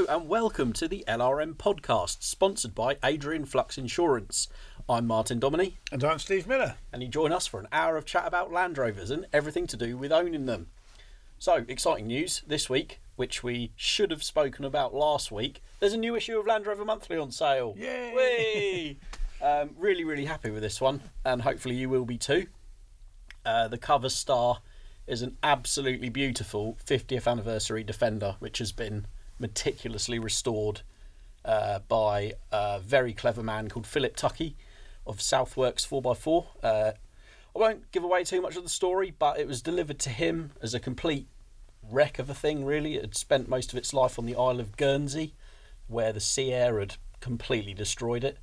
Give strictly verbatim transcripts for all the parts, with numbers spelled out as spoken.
and welcome to the L R M podcast, sponsored by Adrian Flux Insurance. I'm Martin Dominy. And I'm Steve Miller. And you join us for an hour of chat about Land Rovers and everything to do with owning them. So, exciting news this week, which we should have spoken about last week. There's a new issue of Land Rover Monthly on sale. Yay! um, really, really happy with this one, and hopefully you will be too. Uh, the cover star is an absolutely beautiful fiftieth anniversary Defender, which has been meticulously restored uh, by a very clever man called Philip Tuckey of Southworks four by four. Uh, I won't give away too much of the story, but it was delivered to him as a complete wreck of a thing, really. It had spent most of its life on the Isle of Guernsey, where the sea air had completely destroyed it.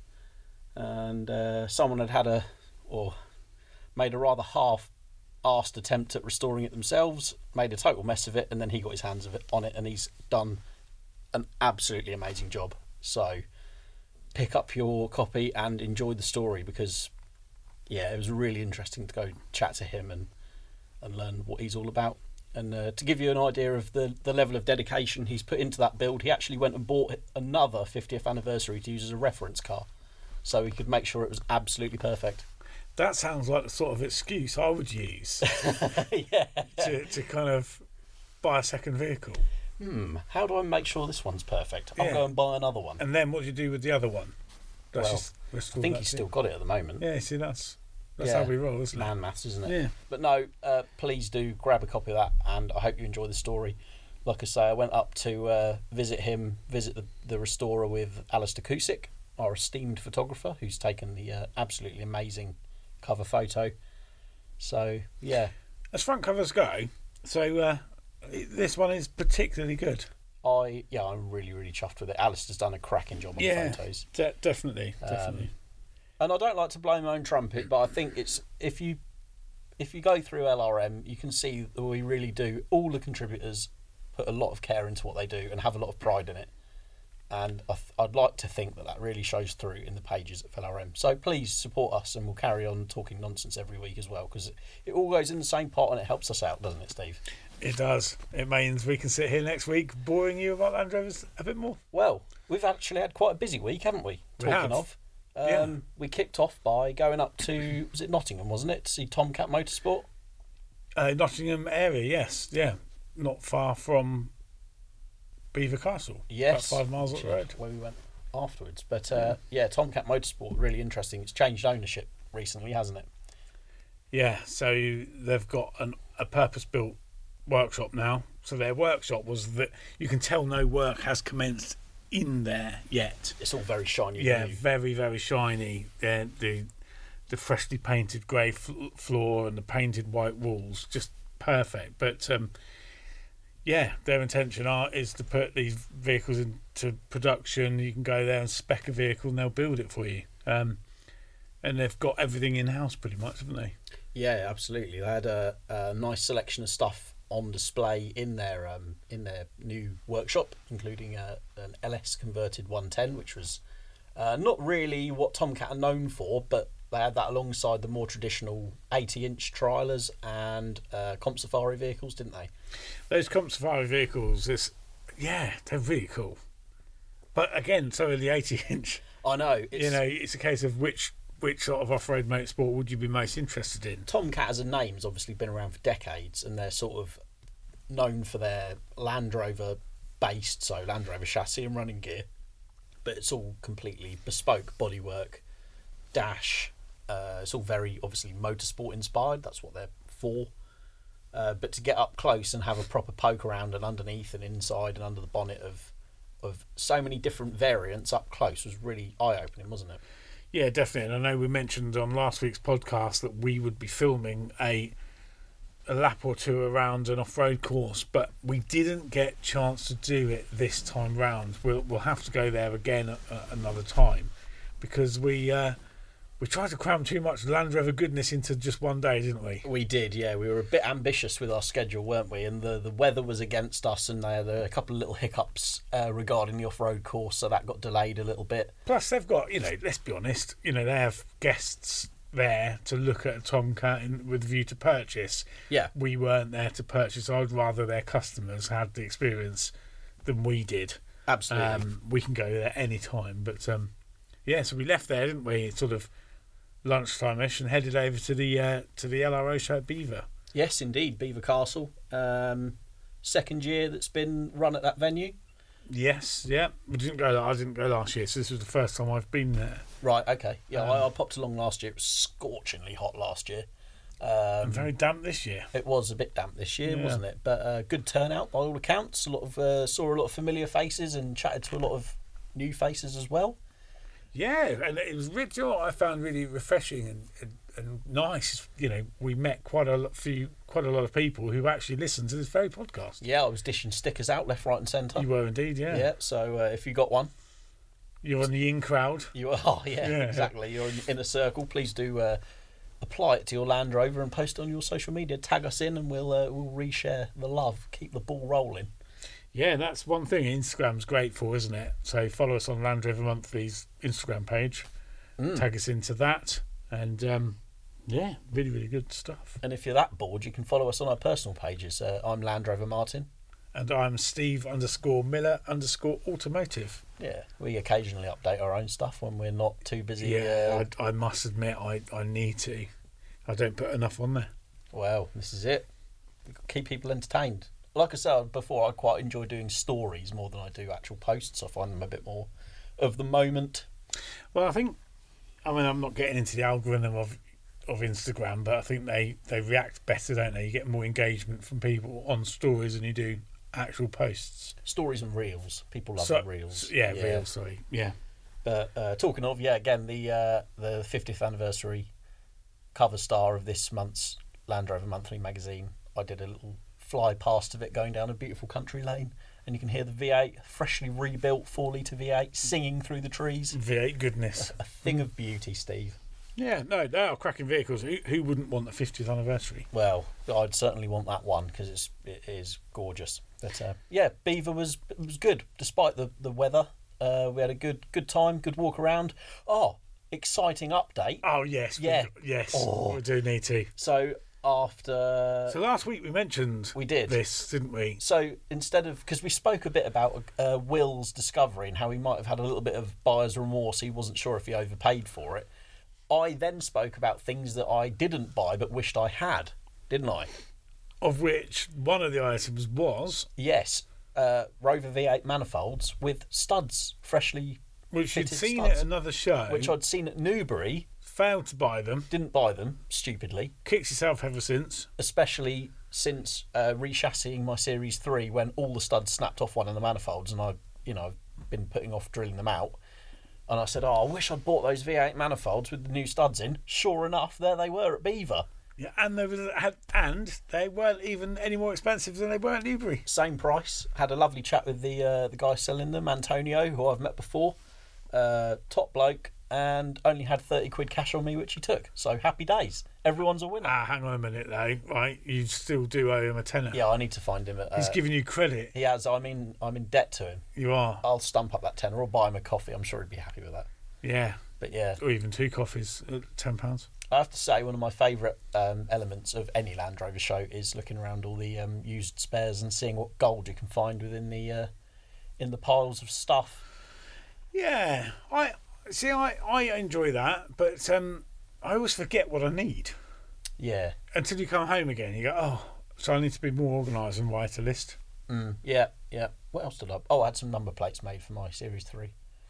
And uh, someone had had a, or made a rather half-arsed attempt at restoring it themselves, made a total mess of it, and then he got his hands of it on it, and he's done an absolutely amazing job. So pick up your copy and enjoy the story, because yeah, it was really interesting to go chat to him and and learn what he's all about. And uh, to give you an idea of the the level of dedication he's put into that build, he actually went and bought another fiftieth anniversary to use as a reference car, so he could make sure it was absolutely perfect. That sounds like the sort of excuse I would use yeah. to, to kind of buy a second vehicle. Hmm, how do I make sure this one's perfect? I'll Yeah. go and buy another one. And then what do you do with the other one? That's Well, just, let's I call think that he's it. still got it at the moment. Yeah, see, that's that's Yeah. how we roll, isn't it? Man maths, isn't it? Yeah. But no, uh, please do grab a copy of that, and I hope you enjoy the story. Like I say, I went up to uh, visit him, visit the, the restorer with Alistair Cusick, our esteemed photographer, who's taken the uh, absolutely amazing cover photo. So, yeah. As front covers go, so uh, this one is particularly good. I yeah, I'm really, really chuffed with it. Alistair's done a cracking job on Yeah, the photos. de- definitely, definitely. Um, and I don't like to blow my own trumpet, but I think it's if you if you go through L R M, you can see that we really do. All the contributors put a lot of care into what they do and have a lot of pride in it. And I th- I'd like to think that that really shows through in the pages of L R M. So please support us, and we'll carry on talking nonsense every week as well, because it, it all goes in the same pot and it helps us out, doesn't it, Steve? It does. It means we can sit here next week boring you about Land Rovers a bit more. Well, we've actually had quite a busy week, haven't we? We Talking have. of. Um, Yeah. We kicked off by going up to, was it Nottingham, wasn't it, to see Tomcat Motorsport? Uh, Nottingham area, yes, yeah, not far from Beaver Castle. Yes. About five miles up the road. Where we went afterwards. But uh, yeah, Tomcat Motorsport, really interesting. It's changed ownership recently, hasn't it? Yeah, so they've got an, a purpose-built workshop now. So their workshop was that you can tell no work has commenced in there yet. It's all very shiny. Yeah, new. very, very shiny. The the, the freshly painted grey f- floor and the painted white walls, just perfect. But um, yeah, their intention are is to put these vehicles into production. You can go there and spec a vehicle and they'll build it for you. Um, and they've got everything in-house pretty much, haven't they? Yeah, absolutely. They had a, a nice selection of stuff on display in their um, in their new workshop, including a, an L S converted one ten, which was uh, not really what Tomcat are known for, but they had that alongside the more traditional eighty inch trialers and uh, Comp Safari vehicles, didn't they? Those Comp Safari vehicles, is yeah, they're really cool. But again, so are the eighty inch. I know. It's, You know, it's a case of which which sort of off-road motorsport would you be most interested in? Tomcat as a name has obviously been around for decades, and they're sort of known for their Land Rover based, so Land Rover chassis and running gear, but it's all completely bespoke bodywork, dash. Uh, it's all very obviously motorsport inspired. That's what they're for. Uh, but to get up close and have a proper poke around and underneath and inside and under the bonnet of of so many different variants up close was really eye opening, wasn't it? Yeah, definitely. And I know we mentioned on last week's podcast that we would be filming a a lap or two around an off-road course, but we didn't get a chance to do it this time round. We'll we'll have to go there again at, at another time, because we uh, we tried to cram too much Land Rover goodness into just one day, didn't we? We did, yeah. We were a bit ambitious with our schedule, weren't we? And the, the weather was against us, and they had a couple of little hiccups uh, regarding the off-road course, so that got delayed a little bit. Plus, they've got, you know, let's be honest, you know, they have guests there to look at a Tomcat in, with a view to purchase. Yeah. We weren't there to purchase. I'd rather their customers had the experience than we did. Absolutely. Um, we can go there any time. But um, yeah, so we left there, didn't we? Sort of lunchtime-ish, and headed over to the uh, to the L R O show at Beaver. Yes, indeed, Beaver Castle. Um, second year that's been run at that venue. Yes, yeah. We didn't go. I didn't go last year, so this was the first time I've been there. Right. Okay. Yeah, Um, I, I popped along last year. It was scorchingly hot last year. Um, And very damp this year. It was a bit damp this year, Yeah. wasn't it? But uh, good turnout by all accounts. A lot of uh, saw a lot of familiar faces and chatted to a lot of new faces as well. Yeah, and it was really, you know what I found really refreshing and, and, and nice. You know, we met quite a lot, few, quite a lot of people who actually listen to this very podcast. Yeah, I was dishing stickers out left, right, and centre. You were indeed, yeah. Yeah. So uh, if you got one, You're on the in crowd. you are. Oh, yeah, Yeah. exactly. You're in, in a circle. Please do uh, apply it to your Land Rover and post it on your social media. Tag us in, and we'll uh, we'll reshare the love. Keep the ball rolling. Yeah, that's one thing Instagram's great for, isn't it? So follow us on Land Rover Monthly's Instagram page. Mm. Tag us into that. And um, yeah, really, really good stuff. And if you're that bored, you can follow us on our personal pages. Uh, I'm Land Rover Martin. And I'm Steve underscore Miller underscore automotive. Yeah, we occasionally update our own stuff when we're not too busy. Yeah, uh, I, I must admit, I, I need to. I don't put enough on there. Well, this is it. Keep people entertained. Like I said before, I quite enjoy doing stories more than I do actual posts. I find them a bit more of the moment. Well, I think, I mean, I'm not getting into the algorithm of of Instagram, but I think they, they react better, don't they? You get more engagement from people on stories than you do actual posts. Stories and reels. People love So- the reels. Yeah, reels, sorry. Yeah. But uh, talking of, yeah, again, the uh, the fiftieth anniversary cover star of this month's Land Rover Monthly magazine. I did a little fly past of it going down a beautiful country lane, and you can hear the V eight, freshly rebuilt four litre V eight, singing through the trees. V eight goodness. A thing of beauty, Steve. Yeah, no, they are cracking vehicles. Who, who wouldn't want the fiftieth anniversary? Well, I'd certainly want that one because it's it is gorgeous. But uh, yeah, Beaver was was good despite the the weather. Uh, we had a good good time, good walk around. Oh, exciting update! Oh, yes. we- Yeah. Yes, Oh. we do need to. So after So last week we mentioned we did this, didn't we? So instead of, because we spoke a bit about uh, Will's discovery and how he might have had a little bit of buyer's remorse, he wasn't sure if he overpaid for it. I then spoke about things that I didn't buy but wished I had, didn't I? Of which one of the items was, Yes, uh, Rover V eight manifolds with studs, freshly which you'd fitted seen studs, at another show, which I'd seen at Newbury, failed to buy them, didn't buy them, stupidly, kicked yourself ever since. especially since uh, rechassying my Series three when all the studs snapped off one of the manifolds and I, you know, been putting off drilling them out. And I said, oh, I wish I'd bought those V eight manifolds with the new studs in. Sure enough, there they were at Beaver. Yeah, and there was had, and they weren't even any more expensive than they were at Newbury. Same price. Had a lovely chat with the uh, the guy selling them, Antonio, who I've met before. Uh, top bloke, and only had thirty quid cash on me, which he took. So happy days. Everyone's a winner. Ah, hang on a minute though, right? You still do owe him a tenner. Yeah, I need to find him. At, uh, He's giving you credit. he has. I'm in. I'm in debt to him. You are. I'll stump up that tenner or buy him a coffee. I'm sure he'd be happy with that. Yeah. But yeah, Or even two coffees at ten pounds. I have to say one of my favourite um, elements of any Land Rover show is looking around all the um, used spares and seeing what gold you can find within the uh, in the piles of stuff. Yeah. I see I, I enjoy that, but um I always forget what I need. Yeah, Until you come home again, you go, oh, so I need to be more organised and write a list. mm, yeah, yeah. What else did I? Oh, I had some number plates made for my Series Three.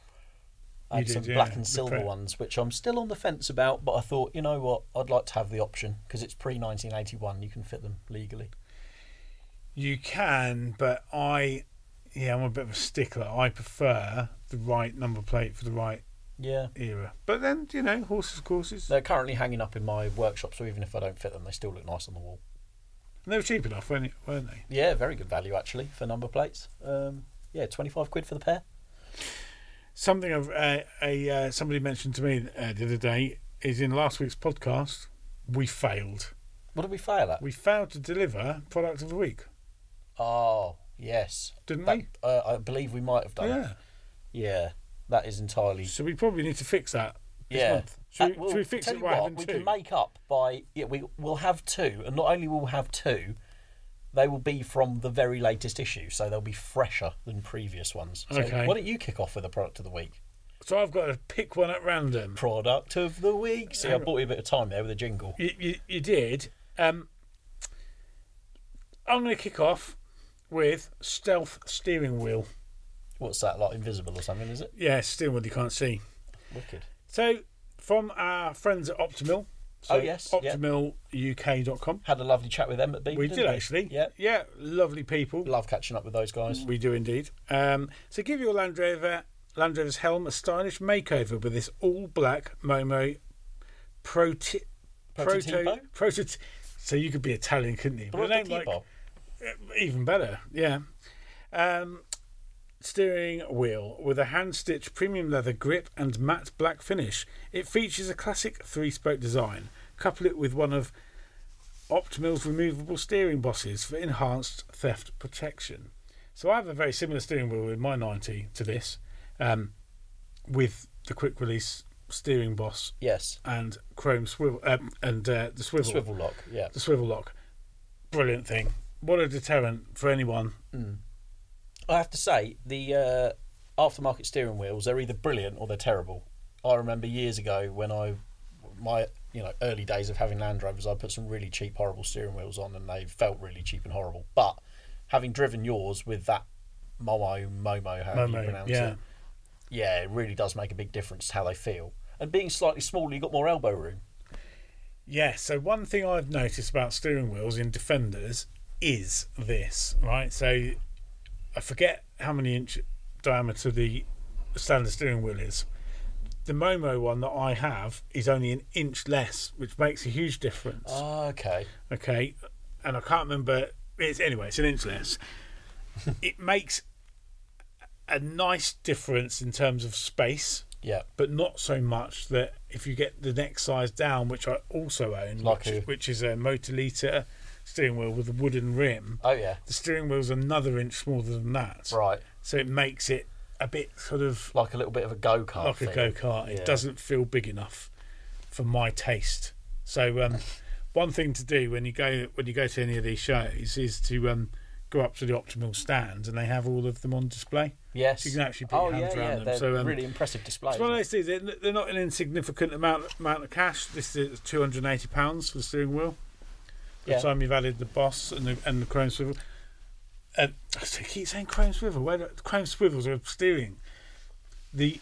I had You some did, yeah, black and the silver pre- ones, which I'm still on the fence about. But I thought, you know what, I'd like to have the option because it's pre nineteen eighty-one. You can fit them legally. You can, but I, yeah, I'm a bit of a stickler. I prefer the right number plate for the right Yeah, era. But then, you know, horses, courses. they're currently hanging up in my workshop, so even if I don't fit them, they still look nice on the wall. And they were cheap enough, weren't weren't they? Yeah, very good value actually for number plates. Um, yeah, twenty-five quid for the pair. Something of uh, a uh, somebody mentioned to me uh, the other day is in last week's podcast. We failed. What did we fail at? We failed to deliver product of the week, Oh, yes. didn't That, we? uh, I believe we might have done. Yeah. Yeah, that is entirely. So we probably need to fix that this Yeah. month. Should, Uh, we, well, should we fix tell it you by what, having we two? can make up by yeah we we'll have two, and not only will we have two, they will be from the very latest issue, so they'll be fresher than previous ones. So Okay. why don't you kick off with a product of the week? So I've got to pick one at random. Product of the week. See, I bought you a bit of time there with a jingle. You, you, you did. Um, I'm going to kick off with Stealth Steering Wheel. What's that, like invisible or something, is it? Yeah, steering wheel you can't see. Wicked. So, from our friends at Optimil. So Oh, yes, yeah. optimil U K dot com. Had a lovely chat with them at Beacon. We didn't did actually. Yeah. Yeah, lovely people. Love catching up with those guys. We do indeed. Um, so give your Land Rover, Land Rover's helm a stylish makeover with this all-black Momo Proti- Prototipo? Proto... Proto- so you could be Italian, couldn't you? But a name like- Prototipo. Even better, yeah. Um, steering wheel with a hand-stitched premium leather grip and matte black finish. It features a classic three-spoke design. Couple it with one of Optimil's removable steering bosses for enhanced theft protection. So I have a very similar steering wheel in my ninety to this, um, with the quick release steering boss Yes. and chrome swivel um, and uh, the swivel, Swivel lock, yeah. the swivel lock. Brilliant thing. What a deterrent for anyone. Mm. I have to say, the uh, aftermarket steering wheels, they're either brilliant or they're terrible. I remember years ago when I, my you know early days of having Land Rovers, I put some really cheap, horrible steering wheels on and they felt really cheap and horrible. But having driven yours with that Momo, Momo, how do you Momo, pronounce yeah. it? Yeah, it really does make a big difference to how they feel. And being slightly smaller, you've got more elbow room. Yeah, so one thing I've noticed about steering wheels in Defenders is this, right? So I forget how many inch diameter the standard steering wheel is. The Momo one that I have is only an inch less, which makes a huge difference. Oh, okay. Okay, and I can't remember. It's anyway, it's an inch less. It makes a nice difference in terms of space, Yeah. but not so much that if you get the next size down, which I also own, Like which, who? which is a Motorlita steering wheel with a wooden rim, Oh, yeah. the steering wheel's another inch smaller than that. Right. So it makes it a bit sort of Like a little bit of a go-kart like a thing. go-kart. Yeah. It doesn't feel big enough for my taste. So um, one thing to do when you go when you go to any of these shows is to um, go up to the Optimal stand, and they have all of them on display. Yes. So you can actually put oh, your hands yeah, around yeah. them. They're So, um, really impressive displays. It's one of those things. They're, they're not an insignificant amount amount of cash. This is two hundred and eighty pounds for the steering wheel. By Yeah. the time you've added the boss and the and the chrome swivel. Uh, I keep saying chrome swivel. Where do, chrome swivels are steering. The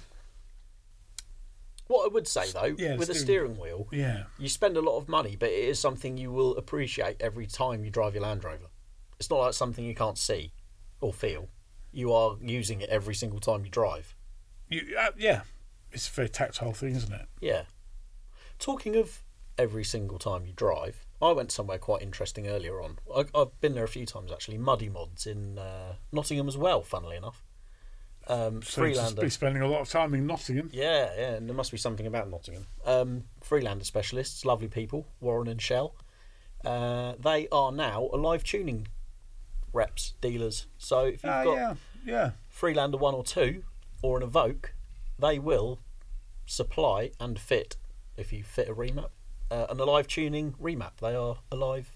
What I would say, though, Yeah, the with a steering- steering wheel, yeah. you spend a lot of money, but it is something you will appreciate every time you drive your Land Rover. It's not like something you can't see or feel. You are using it every single time you drive. You, uh, yeah, it's a very tactile thing, isn't it? Yeah. Talking of every single time you drive, I went somewhere quite interesting earlier on. I, I've been there a few times, actually. Muddy Mods in uh, Nottingham as well, funnily enough. Um, So you just Freelander. be spending a lot of time in Nottingham. Yeah, yeah, and there must be something about Nottingham. Um, Freelander specialists, lovely people, Warren and Shell. Uh, they are now a live tuning reps, dealers. So if you've Ah, got yeah, yeah. Freelander one or two, or an Evoque, they will supply and fit, if you fit a remap, uh, an alive tuning remap. They are alive.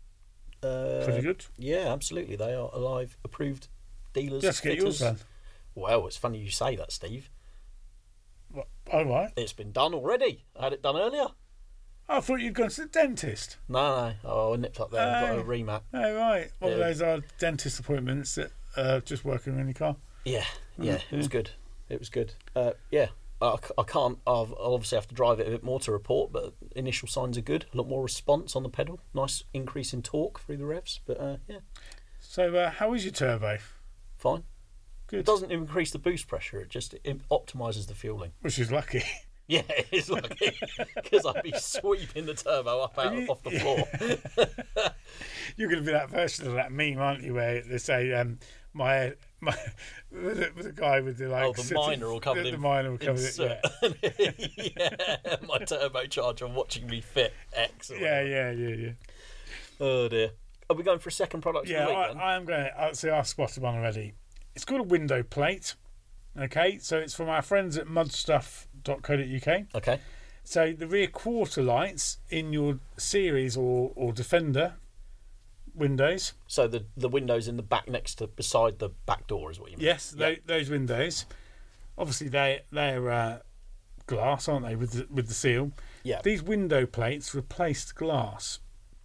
Uh, Pretty good. Yeah, absolutely. They are alive approved dealers. Let's get yours fitters. done. Well, it's funny you say that, Steve. What? All right. It's been done already. I had it done earlier. I thought you'd gone to the dentist. No, no. Oh, I nipped up there and got a Oh. remap. Oh, right. One of Yeah. those are dentist appointments that uh, just working on your car. Yeah, yeah. Mm, It was yeah. good. It was good. Uh, yeah. I, c- I can't. I've, I'll obviously have to drive it a bit more to report, but initial signs are good. A lot more response on the pedal. Nice increase in torque through the revs. But uh, yeah, So, uh, how is your turbo? fine. Good. It doesn't increase the boost pressure. It just it optimizes the fueling. Which is lucky. Yeah, it's lucky because I'd be sweeping the turbo up out You- off the floor. You're going to be that version of that meme, aren't you? Where they say, um, "My my," with the, with the guy with the like, Oh, the sitting- minor all covered the, in the minor all covered in, soot. yeah. yeah, my turbocharger watching me fit X. or yeah, whatever. yeah, yeah, yeah. Oh dear. Are we going for a second product Yeah, of the week I, then? I am going to. I'll say I spotted one already. It's called a window plate. Okay, so it's from our friends at mudstuff dot co dot uk. Okay. So the rear quarter lights in your series or, or Defender windows. So the the windows in the back next to beside the back door is what you mean? Yes, Yeah. tho- those windows. Obviously, they they're uh, glass, aren't they? With the, with the seal. Yeah. These window plates replaced glass,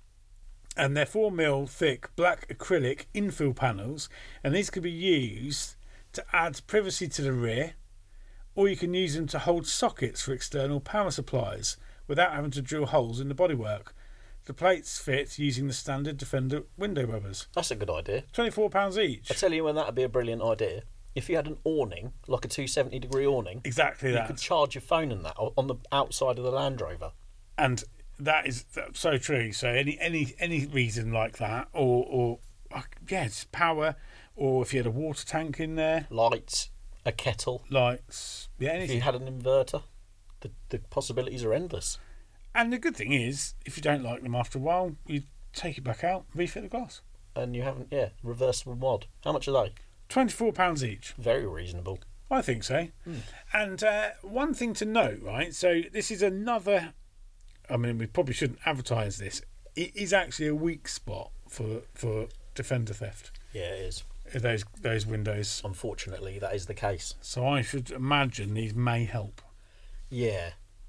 and they're four mil thick black acrylic infill panels, and these could be used to add privacy to the rear, or you can use them to hold sockets for external power supplies without having to drill holes in the bodywork. The plates fit using the standard Defender window rubbers. That's a good idea. twenty-four pounds each. I tell you when that would be a brilliant idea. If you had an awning, like a two hundred seventy degree awning, Exactly you that. could charge your phone in that on the outside of the Land Rover. And that is that's so true. So any any any reason like that, or or uh, yeah, it's power, or if you had a water tank in there, Lights, a kettle. lights, yeah, If anything. you had an inverter, the, the possibilities are endless. And the good thing is, if you don't like them after a while, you take it back out, refit the glass. And you haven't, yeah, reversible mod. How much are they? Twenty-four pounds each. Very reasonable. I think so. Hmm. And uh, one thing to note, right? So this is another. I mean, we probably shouldn't advertise this. It is actually a weak spot for for Defender theft. Yeah, it is. Those those windows. Unfortunately, that is the case. So I should imagine these may help. Yeah.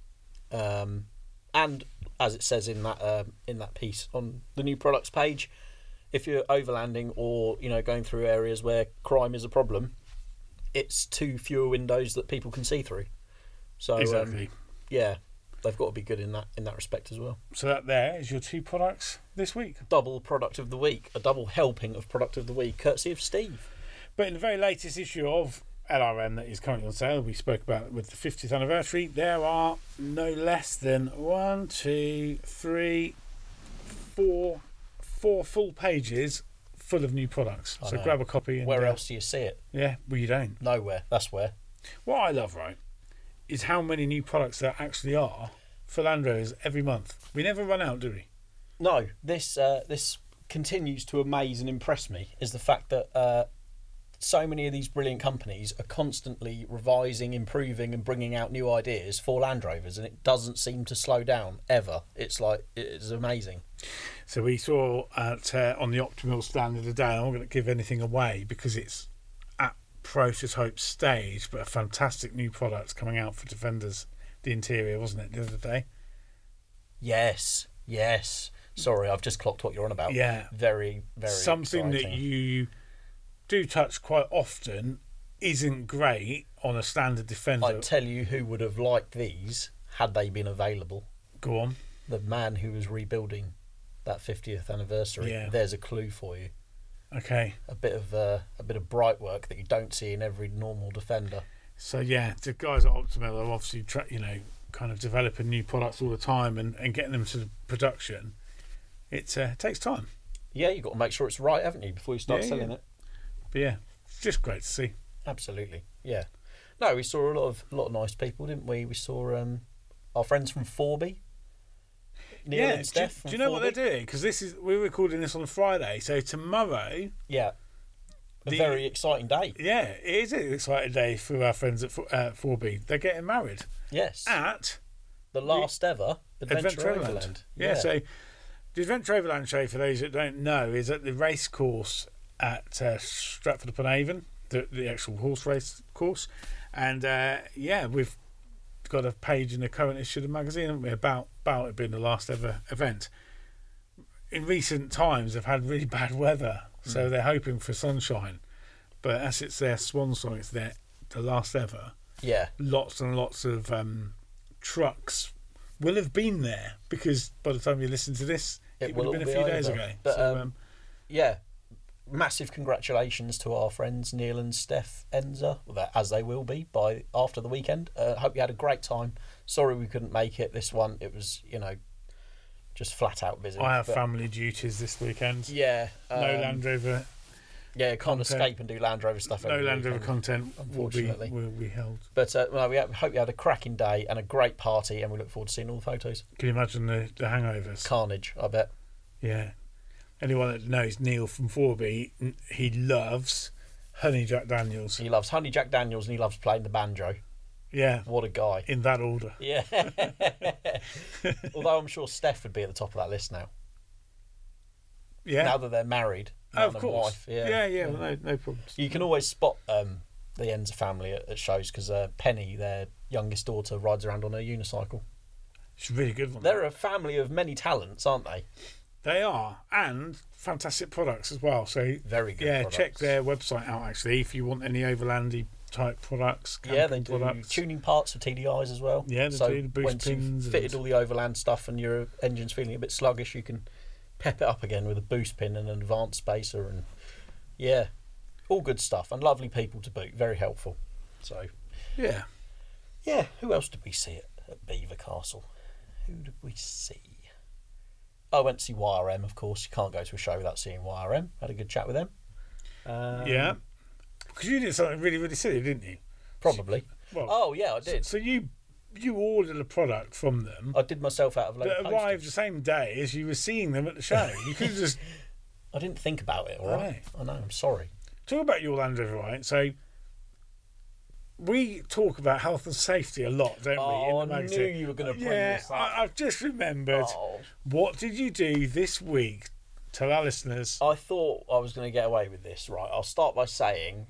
Um, and as it says in that um, in that piece on the new products page, if you're overlanding or you know going through areas where crime is a problem, it's two fewer windows that people can see through. So Exactly. um, yeah, they've got to be good in that in that respect as well. So that there is your two products this week. Double product of the week, a double helping of product of the week, courtesy of Steve. But in the very latest issue of L R M that is currently on sale, we spoke about with the fiftieth anniversary, there are no less than one, two, three, four, four full pages full of new products. I So know. grab a copy. And, Where uh, else do you see it? Yeah, well, you don't. Nowhere. That's where. What I love, right, is how many new products there actually are for Land Rovers every month. We never run out, do we? No, this uh, this continues to amaze and impress me is the fact that uh, so many of these brilliant companies are constantly revising, improving, and bringing out new ideas for Land Rovers, and it doesn't seem to slow down ever. It's like it's amazing. So we saw at uh, on the Optimal stand of the day. I'm not going to give anything away because it's at prototype stage, but a fantastic new product coming out for Defenders. The interior, wasn't it, the other day? Yes, yes. Sorry, I've just clocked what you're on about. Yeah. very, very Something exciting. that you do touch quite often isn't great on a standard Defender. I tell you, who would have liked these had they been available? Go on. The man who was rebuilding that fiftieth anniversary. Yeah. There's a clue for you. Okay. A bit of uh, a bit of bright work that you don't see in every normal Defender. So yeah, the guys at Optimal are obviously, tra- you know, kind of developing new products all the time and, and getting them to production. It uh, takes time, Yeah, you've got to make sure it's right, haven't you, before you start Yeah, selling yeah. it? but yeah, it's just great to see. Absolutely, yeah. No, we saw a lot of a lot of nice people, didn't we? We saw um, our friends from Forby. Neil yeah, and do, Steph. do from you know what Forby. they're doing? Because this is we're recording this on a Friday, so tomorrow, Yeah, a The- very exciting day. yeah, it is an exciting day for our friends at Fo- uh, four B. They're getting married Yes, at the last ever Adventure, Adventure Overland. Overland. Yeah, so the Adventure Overland show, for those that don't know, is at the race course at uh, Stratford upon Avon, the, the actual horse race course. And uh, yeah, we've got a page in the current issue of the magazine, haven't we, about, about it being the last ever event. In recent times, they've had really bad weather, so Mm. they're hoping for sunshine. But as it's their swan song, it's their the last ever. yeah, Lots and lots of um, trucks will have been there because by the time you listen to this, It it, will would have been all a be few days over. ago. But, so, um, um, yeah. Massive congratulations to our friends Neil and Steph Enza, as they will be by after the weekend. Uh, hope you had a great time. Sorry we couldn't make it this one. It was, you know, just flat out busy. I have But, family duties this weekend. yeah, um, no Land Rover, Yeah, can't content. escape and do Land Rover stuff. no every Land Rover weekend. content will be unfortunately. will be held. But uh, well, we ha- hope you had a cracking day and a great party, and we look forward to seeing all the photos. Can you imagine the, the hangovers? Carnage, I bet. Yeah. Anyone that knows Neil from four B, n- he loves Honey Jack Daniels. He loves Honey Jack Daniels and he loves playing the banjo. Yeah, What a guy. in that order. Yeah. Although I'm sure Steph would be at the top of that list now. Yeah. Now that they're married, Oh, man of and course. wife. Yeah, yeah, yeah. Well, no, no problems. You can always spot um, the Enza family at, at shows because uh, Penny, their youngest daughter, rides around on her unicycle. It's a really good one. They're a family of many talents, aren't they? They are, and fantastic products as well. So Very good. yeah, products. check their website out actually if you want any overlandy type products. Yeah, they camping do products. tuning parts for T D Is as well. Yeah, they so do the boost once pins you've fitted and- all the overland stuff and your engine's feeling a bit sluggish, you can pep it up again with a boost pin and an advanced spacer, and yeah, all good stuff. And lovely people to boot, very helpful. So Yeah. yeah, who else did we see at, at Beaver Castle? Who did we see? I went to see Y R M, of course. You can't go to a show without seeing Y R M. Had a good chat with them. Um, Yeah. Because you did something really, really silly, didn't you? Probably. Well, Oh, yeah, I did. So you you ordered a product from them I did myself out of a load that of arrived postage. the same day as you were seeing them at the show. You could have just I didn't think about it, all I right? I know, I'm sorry. talk about your Land Rover, right? So we talk about health and safety a lot, don't we? Oh, in the I magazine. knew you were going to bring Yeah, this up. I, I've just remembered. Oh. What did you do this week? Tell our listeners. I thought I was going to get away with this, right? I'll start by saying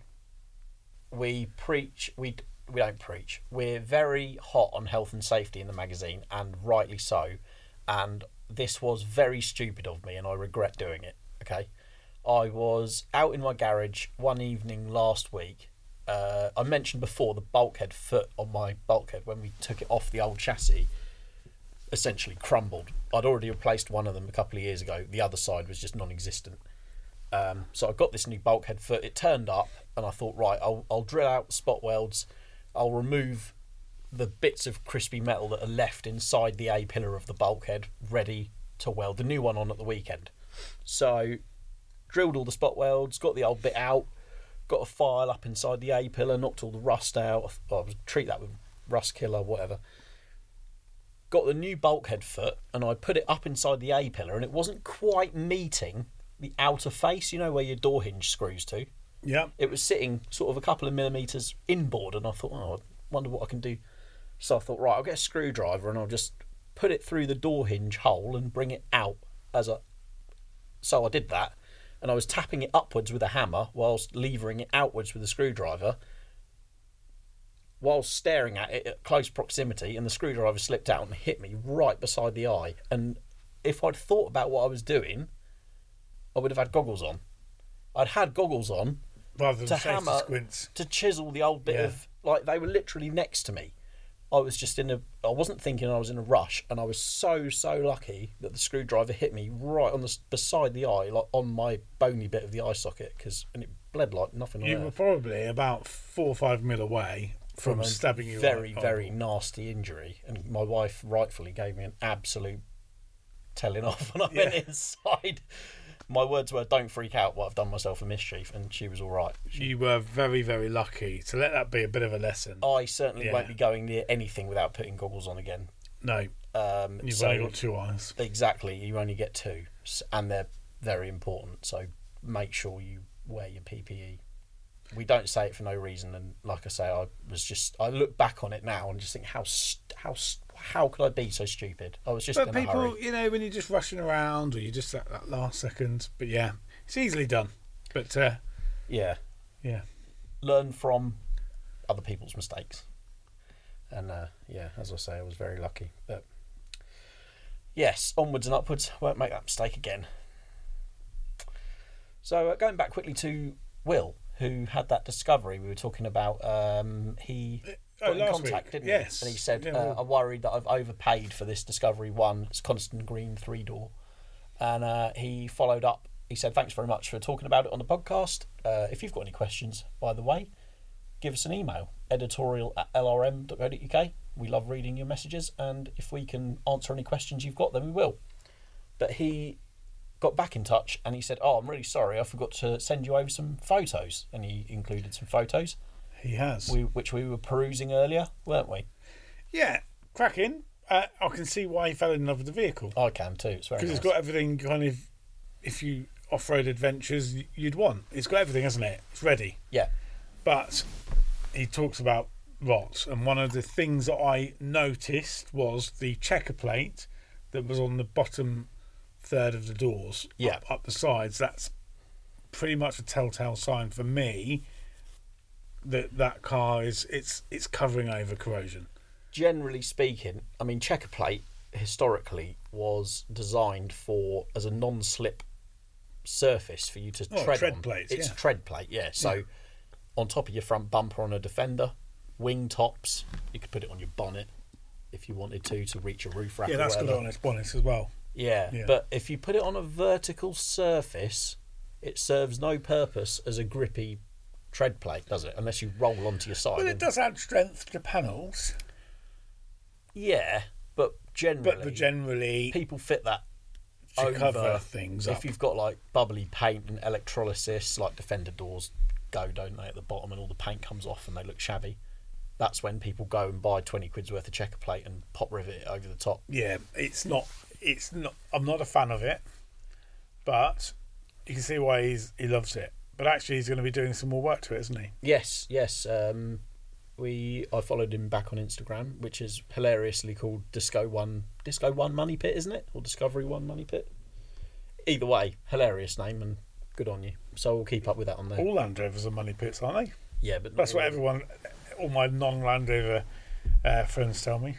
we preach, we we don't preach. We're very hot on health and safety in the magazine, and rightly so. And this was very stupid of me, and I regret doing it. Okay, I was out in my garage one evening last week. Uh, I mentioned before the bulkhead foot on my bulkhead when we took it off the old chassis essentially crumbled. I'd already replaced one of them a couple of years ago. The other side was just non-existent. Um, so I got this new bulkhead foot. It turned up, and I thought, right, I'll, I'll drill out spot welds. I'll remove the bits of crispy metal that are left inside the A pillar of the bulkhead, ready to weld the new one on at the weekend. So drilled all the spot welds, got the old bit out, got a file up inside the A pillar, knocked all the rust out. I would treat that with rust killer, whatever. Got the new bulkhead foot, and I put it up inside the A pillar, and it wasn't quite meeting the outer face, you know, where your door hinge screws to. Yeah. It was sitting sort of a couple of millimetres inboard, and I thought, oh, I wonder what I can do. So I thought, right, I'll get a screwdriver and I'll just put it through the door hinge hole and bring it out as a... So I did that, and I was tapping it upwards with a hammer whilst levering it outwards with a screwdriver, whilst staring at it at close proximity, and the screwdriver slipped out and hit me right beside the eye. And if I'd thought about what I was doing, I would have had goggles on. I'd had goggles on Rather than to safety hammer, squints. to chisel the old bit Yeah. of... Like, they were literally next to me. I was just in a... I wasn't thinking I was in a rush, and I was so, so lucky that the screwdriver hit me right on the s- beside the eye, like on my bony bit of the eye socket, cause, and it bled like nothing on You earth. were probably about four or five mil away from, From a stabbing you. very, right. very nasty injury, and my wife rightfully gave me an absolute telling off when I Yeah. went inside. My words were, "Don't freak out, what I've done myself a mischief," and she was all right. She, You were very, very lucky. So let that be a bit of a lesson. I certainly Yeah. won't be going near anything without putting goggles on again. No, Um, you've so only got two eyes. exactly, you only get two, S- and they're very important. So make sure you wear your P P E. We don't say it for no reason, and like I say, I was just I look back on it now and just think how st- how st- how could I be so stupid? I was just But in a people, hurry. you know, when you're just rushing around or you're just at that last second. But yeah, it's easily done. But uh, Yeah, yeah, learn from other people's mistakes, and uh, yeah, as I say, I was very lucky. But yes, onwards and upwards. Won't make that mistake again. So uh, going back quickly to Will, who had that discovery we were talking about. Um, he Oh, got in last contact, week. didn't Yes. he? And he said, Yeah, uh, well- "I'm worried that I've overpaid for this Discovery One. It's Constant Green three door." And uh, he followed up. He said, "Thanks very much for talking about it on the podcast. Uh, if you've got any questions, by the way, give us an email, editorial at l r m dot co dot u k. We love reading your messages, and if we can answer any questions you've got, then we will." But he got back in touch and he said, "Oh, I'm really sorry, I forgot to send you over some photos." And he included some photos, he has. we, which we were perusing earlier, weren't we? Yeah, cracking. Uh, I can see why he fell in love with the vehicle. I can too. It's very Because nice. it's got everything kind of, if you off-road adventures, y- you'd want. It's got everything, hasn't it? It's ready. Yeah, But he talks about rot, and one of the things that I noticed was the checker plate that was on the bottom third of the doors Yeah. up, up the sides, that's pretty much a telltale sign for me that that car is it's it's covering over corrosion. Generally speaking, I mean, checker plate historically was designed for as a non-slip surface for you to Oh, tread tread on. plates, It's yeah. a tread plate, yeah. So Yeah. on top of your front bumper on a Defender, wing tops, you could put it on your bonnet if you wanted to to reach a roof rack. Yeah, or that's got whatever. it on its bonnet as well. Yeah, Yeah. but if you put it on a vertical surface, it serves no purpose as a grippy tread plate, does it? Unless you roll onto your side. Well, it and- does add strength to panels, Yeah, but generally, but the generally people fit that to over cover things if up. you've got like bubbly paint and electrolysis, like Defender doors go, don't they, at the bottom, and all the paint comes off and they look shabby. That's when people go and buy twenty quid's worth of checker plate and pop rivet it over the top. Yeah, it's not. It's not. I'm not a fan of it, but you can see why he's he loves it. But actually, he's going to be doing some more work to it, isn't he? Yes, yes. Um, we I followed him back on Instagram, which is hilariously called Disco One Disco One Money Pit, isn't it, or Discovery One Money Pit? Either way, hilarious name and good on you. So we'll keep up with that on there. All Land Rovers are money pits, aren't they? Yeah, but not That's what all. everyone, all my non-Land Rover uh, friends tell me.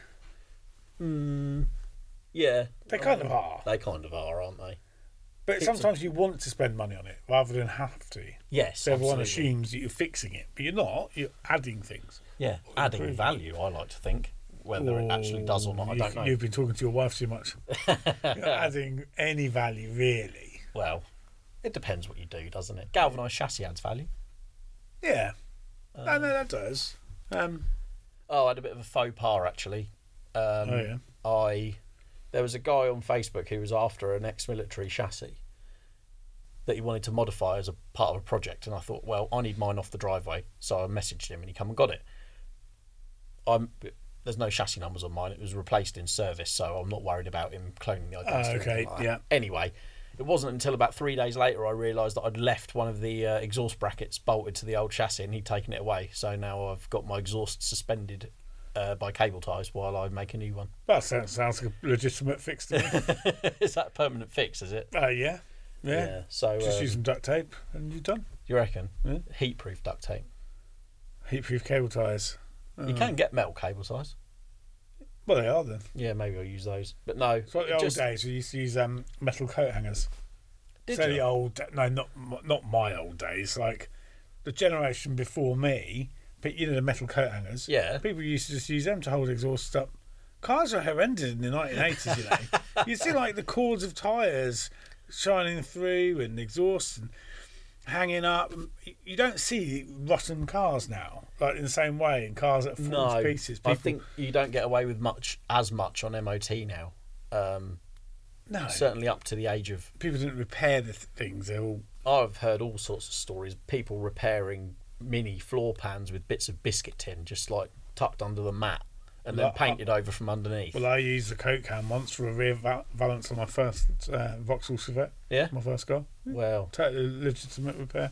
Mm, yeah, They kind of are. they kind of are, aren't they? But It's sometimes you want to spend money on it rather than have to. Yes, So everyone absolutely. assumes that you're fixing it, but you're not. You're adding things. Yeah, Or adding improving. value, I like to think. Whether it actually does or not, I You- don't know. You've been talking to your wife too much. You're not adding any value, really. Well, it depends what you do, doesn't it? Galvanised chassis adds value. Yeah. Um, no, no, that does. Um, Oh, I had a bit of a faux pas, actually. Um, oh, yeah. I There was a guy on Facebook who was after an ex-military chassis that he wanted to modify as a part of a project, and I thought, well, I need mine off the driveway, so I messaged him and he come and got it. I'm there's no chassis numbers on mine. It was replaced in service, so I'm not worried about him cloning the identity. Oh, or okay, anything like that. yeah. Anyway, it wasn't until about three days later I realised that I'd left one of the uh, exhaust brackets bolted to the old chassis and he'd taken it away. So now I've got my exhaust suspended uh, by cable ties while I make a new one. That sounds, sounds like a legitimate fix to me. Is that a permanent fix, is it? uh, yeah. Yeah. So Just um, use some duct tape and you're done. you reckon? Yeah. Heat-proof duct tape. Heat-proof cable ties. You can get metal cable ties. Well, they are then. Yeah, maybe I'll use those. But no, It's like the it old just- days we used to use um, metal coat hangers. Did so you? the old, no, not not my old days. Like the generation before me, but you know the metal coat hangers. Yeah. People used to just use them to hold exhaust up. Cars were horrendous in the nineteen eighties. You know, you see like the cords of tyres shining through and exhaust and hanging up. You don't see rotten cars now, like in the same way. In cars that fall No, to pieces. I People- think you don't get away with much as much on M O T now. Um, no, certainly up to the age of. people didn't repair the th- things. They all I've heard all sorts of stories. People repairing mini floor pans with bits of biscuit tin, just like tucked under the mat, and then Well, I- painted over from underneath. Well, I used the coat can once for a rear val- valance on my first uh, Vauxhall Civet, Yeah. my first car. Well, Totally legitimate repair.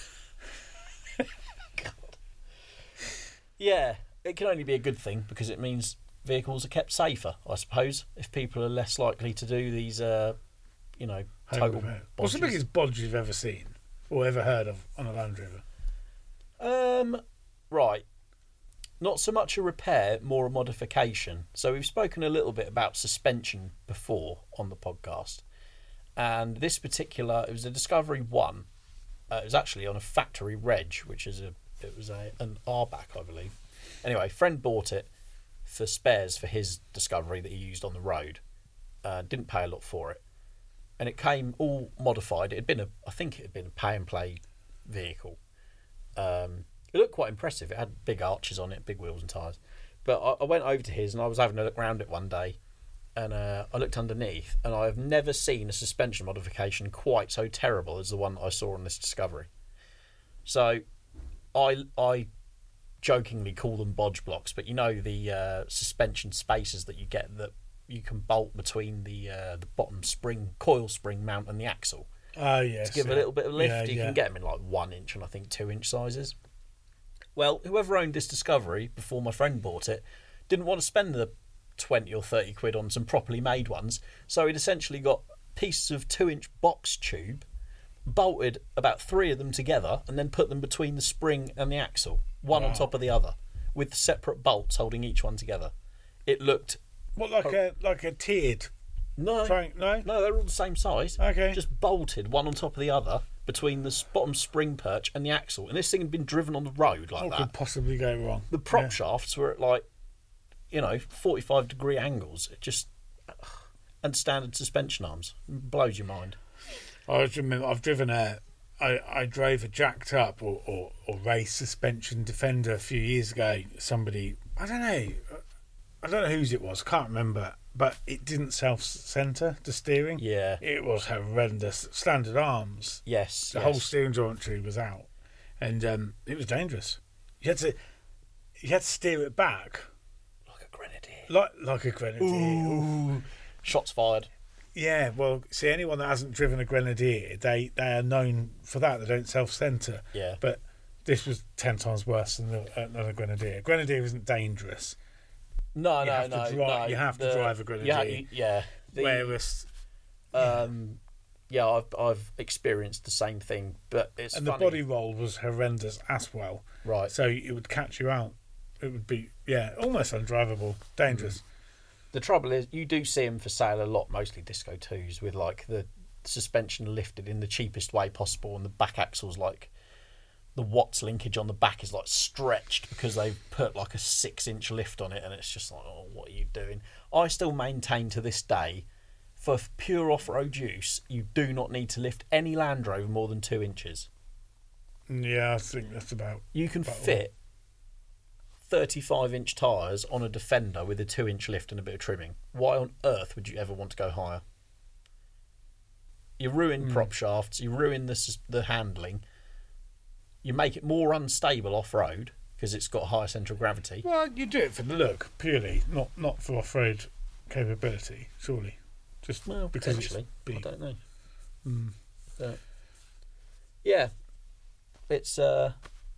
yeah, it can only be a good thing because it means vehicles are kept safer, I suppose, if people are less likely to do these, uh, you know, Home total. repair. What's the bodges. biggest bodge you've ever seen or ever heard of on a Land Rover? Um, right. Not so much a repair, more a modification. So we've spoken a little bit about suspension before on the podcast, and this particular it was a Discovery One. Uh, it was actually on a factory reg, which is a it was a an R back, I believe. Anyway, friend bought it for spares for his Discovery that he used on the road. Uh, didn't pay a lot for it, and it came all modified. It had been a I think it had been a pay and play vehicle. Um, it looked quite impressive. It had big arches on it, big wheels and tyres. But I, I went over to his and I was having a look around it one day, and uh, I looked underneath, and I've never seen a suspension modification quite so terrible as the one that I saw on this Discovery. So I I jokingly call them bodge blocks, but you know the uh, suspension spaces that you get that you can bolt between the uh, the bottom spring coil spring mount and the axle. Oh, yes. To give yeah. a little bit of lift, Yeah, you yeah. can get them in like one inch and I think two inch sizes. Well, whoever owned this Discovery before my friend bought it didn't want to spend the twenty or thirty quid on some properly made ones, so he'd essentially got pieces of two-inch box tube, bolted about three of them together, and then put them between the spring and the axle, one Wow. on top of the other, with separate bolts holding each one together. It looked What, like a like a tiered no, Trying, no? no, they're all the same size. Okay. Just bolted one on top of the other between the s- bottom spring perch and the axle, and this thing had been driven on the road like What that. could possibly go wrong? The prop Yeah. shafts were at like, you know, forty-five degree angles. It just and standard suspension arms blows your mind. I just remember I've driven a, I, I drove a jacked up or, or, or race suspension Defender a few years ago. Somebody, I don't know, I don't know whose it was, can't remember, but it didn't self-centre the steering. Yeah. It was horrendous. Standard arms. Yes. The yes. whole steering geometry was out, and um, it was dangerous. You had to, you had to steer it back like a grenadier. like like a grenadier. Ooh. Shots fired. Yeah, well, see, anyone that hasn't driven a Grenadier, they, they are known for that. They don't self-centre. Yeah. But this was ten times worse than, the, uh, than a Grenadier. Grenadier isn't dangerous. No, You no, have to no, dri- no. you have to the- drive a Yeah, Grenadier. yeah. The, Whereas, um, yeah, I've I've experienced the same thing, but it's and funny. the body roll was horrendous as well. Right. So it would catch you out. It would be, yeah, almost undrivable. Dangerous. The trouble is, you do see them for sale a lot, mostly Disco twos, with like the suspension lifted in the cheapest way possible, and the back axle's like the Watts linkage on the back is like stretched because they've put like a six-inch lift on it, and it's just like, oh, what are you doing? I still maintain to this day, for pure off-road use, you do not need to lift any Land Rover more than two inches. Yeah, I think that's about. You can About all. fit thirty-five inch tyres on a Defender with a two inch lift and a bit of trimming. Why on earth would you ever want to go higher? You ruin Mm. prop shafts, you ruin the, s- the handling, you make it more unstable off-road because it's got higher central gravity. Well, you do it for the look, purely, not not for off-road capability, surely. Just Well, because it's potentially. I big. don't know. Mm. But, yeah. It's, uh...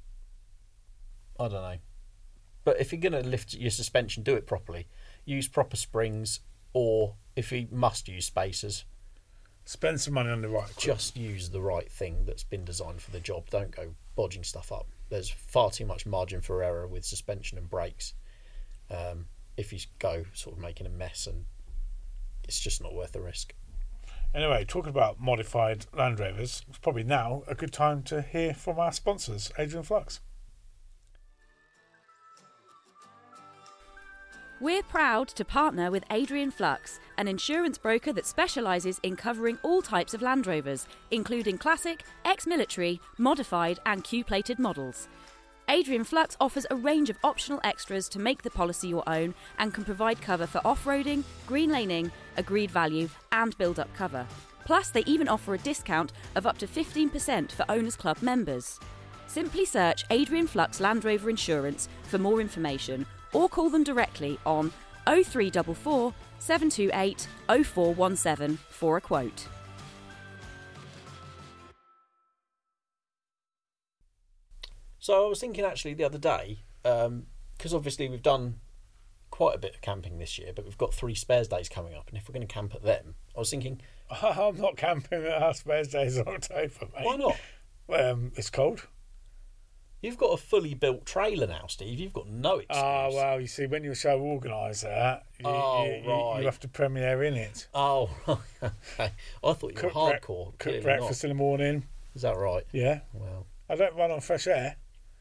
I don't know. But if you're going to lift your suspension, do it properly. Use proper springs, or if you must use spacers, Spend some money on the right equipment. just use the right thing that's been designed for the job. Don't go bodging stuff up. There's far too much margin for error with suspension and brakes. Um, if you go sort of making a mess, and it's just not worth the risk. Anyway, talking about modified Land Rovers, it's probably now a good time to hear from our sponsors, Adrian Flux. We're proud to partner with Adrian Flux, an insurance broker that specialises in covering all types of Land Rovers, including classic, ex-military, modified and Q-plated models. Adrian Flux offers a range of optional extras to make the policy your own and can provide cover for off-roading, green laning, agreed value and build-up cover. Plus, they even offer a discount of up to fifteen percent for Owners Club members. Simply search Adrian Flux Land Rover Insurance for more information or call them directly on oh three four four, seven two eight, oh four one seven for a quote. So I was thinking actually the other day, because obviously we've done quite a bit of camping this year, but we've got three spares days coming up, and if we're going to camp at them, I was thinking, I'm not camping at our spares days in October, mate. why not? Um, it's cold. You've got a fully built trailer now, Steve. You've got no excuse. Ah, well, you see, when you're so organised, that you, Oh, you, you, right. you have to premiere in it. Oh, right. Okay. I thought you were Cook bre- hardcore. Cook Clearly breakfast in the morning. not. Is that right? Yeah. Well, I don't run on fresh air.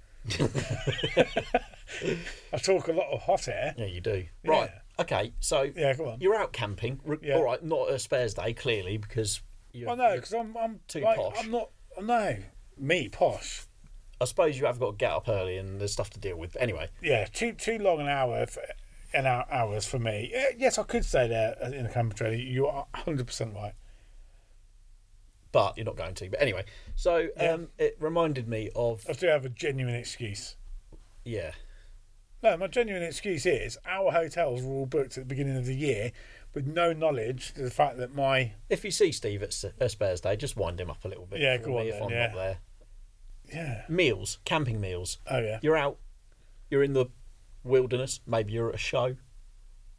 I talk a lot of hot air. yeah, you do. Right. Okay. So Yeah, go on. you're out camping. Re- Yeah. All right. Not a spares day, clearly, because you're, Well, no, you're- because I'm, I'm too like, posh. I'm not. No, me posh. I suppose you have got to get up early and there's stuff to deal with. But anyway, Yeah, too too long an hour, for, an hour, hours for me. Eh, Yes, I could stay there in the camper trailer. You are one hundred percent right. but you're not going to. But anyway, so Yeah. um, it reminded me of I do have a genuine excuse. yeah. No, my genuine excuse is our hotels were all booked at the beginning of the year with no knowledge to the fact that my If you see Steve at S- uh, spares day, just wind him up a little bit. Yeah, for go me on if then, I'm yeah. not there. yeah Meals, camping meals. oh yeah You're out. You're in the wilderness. Maybe you're at a show.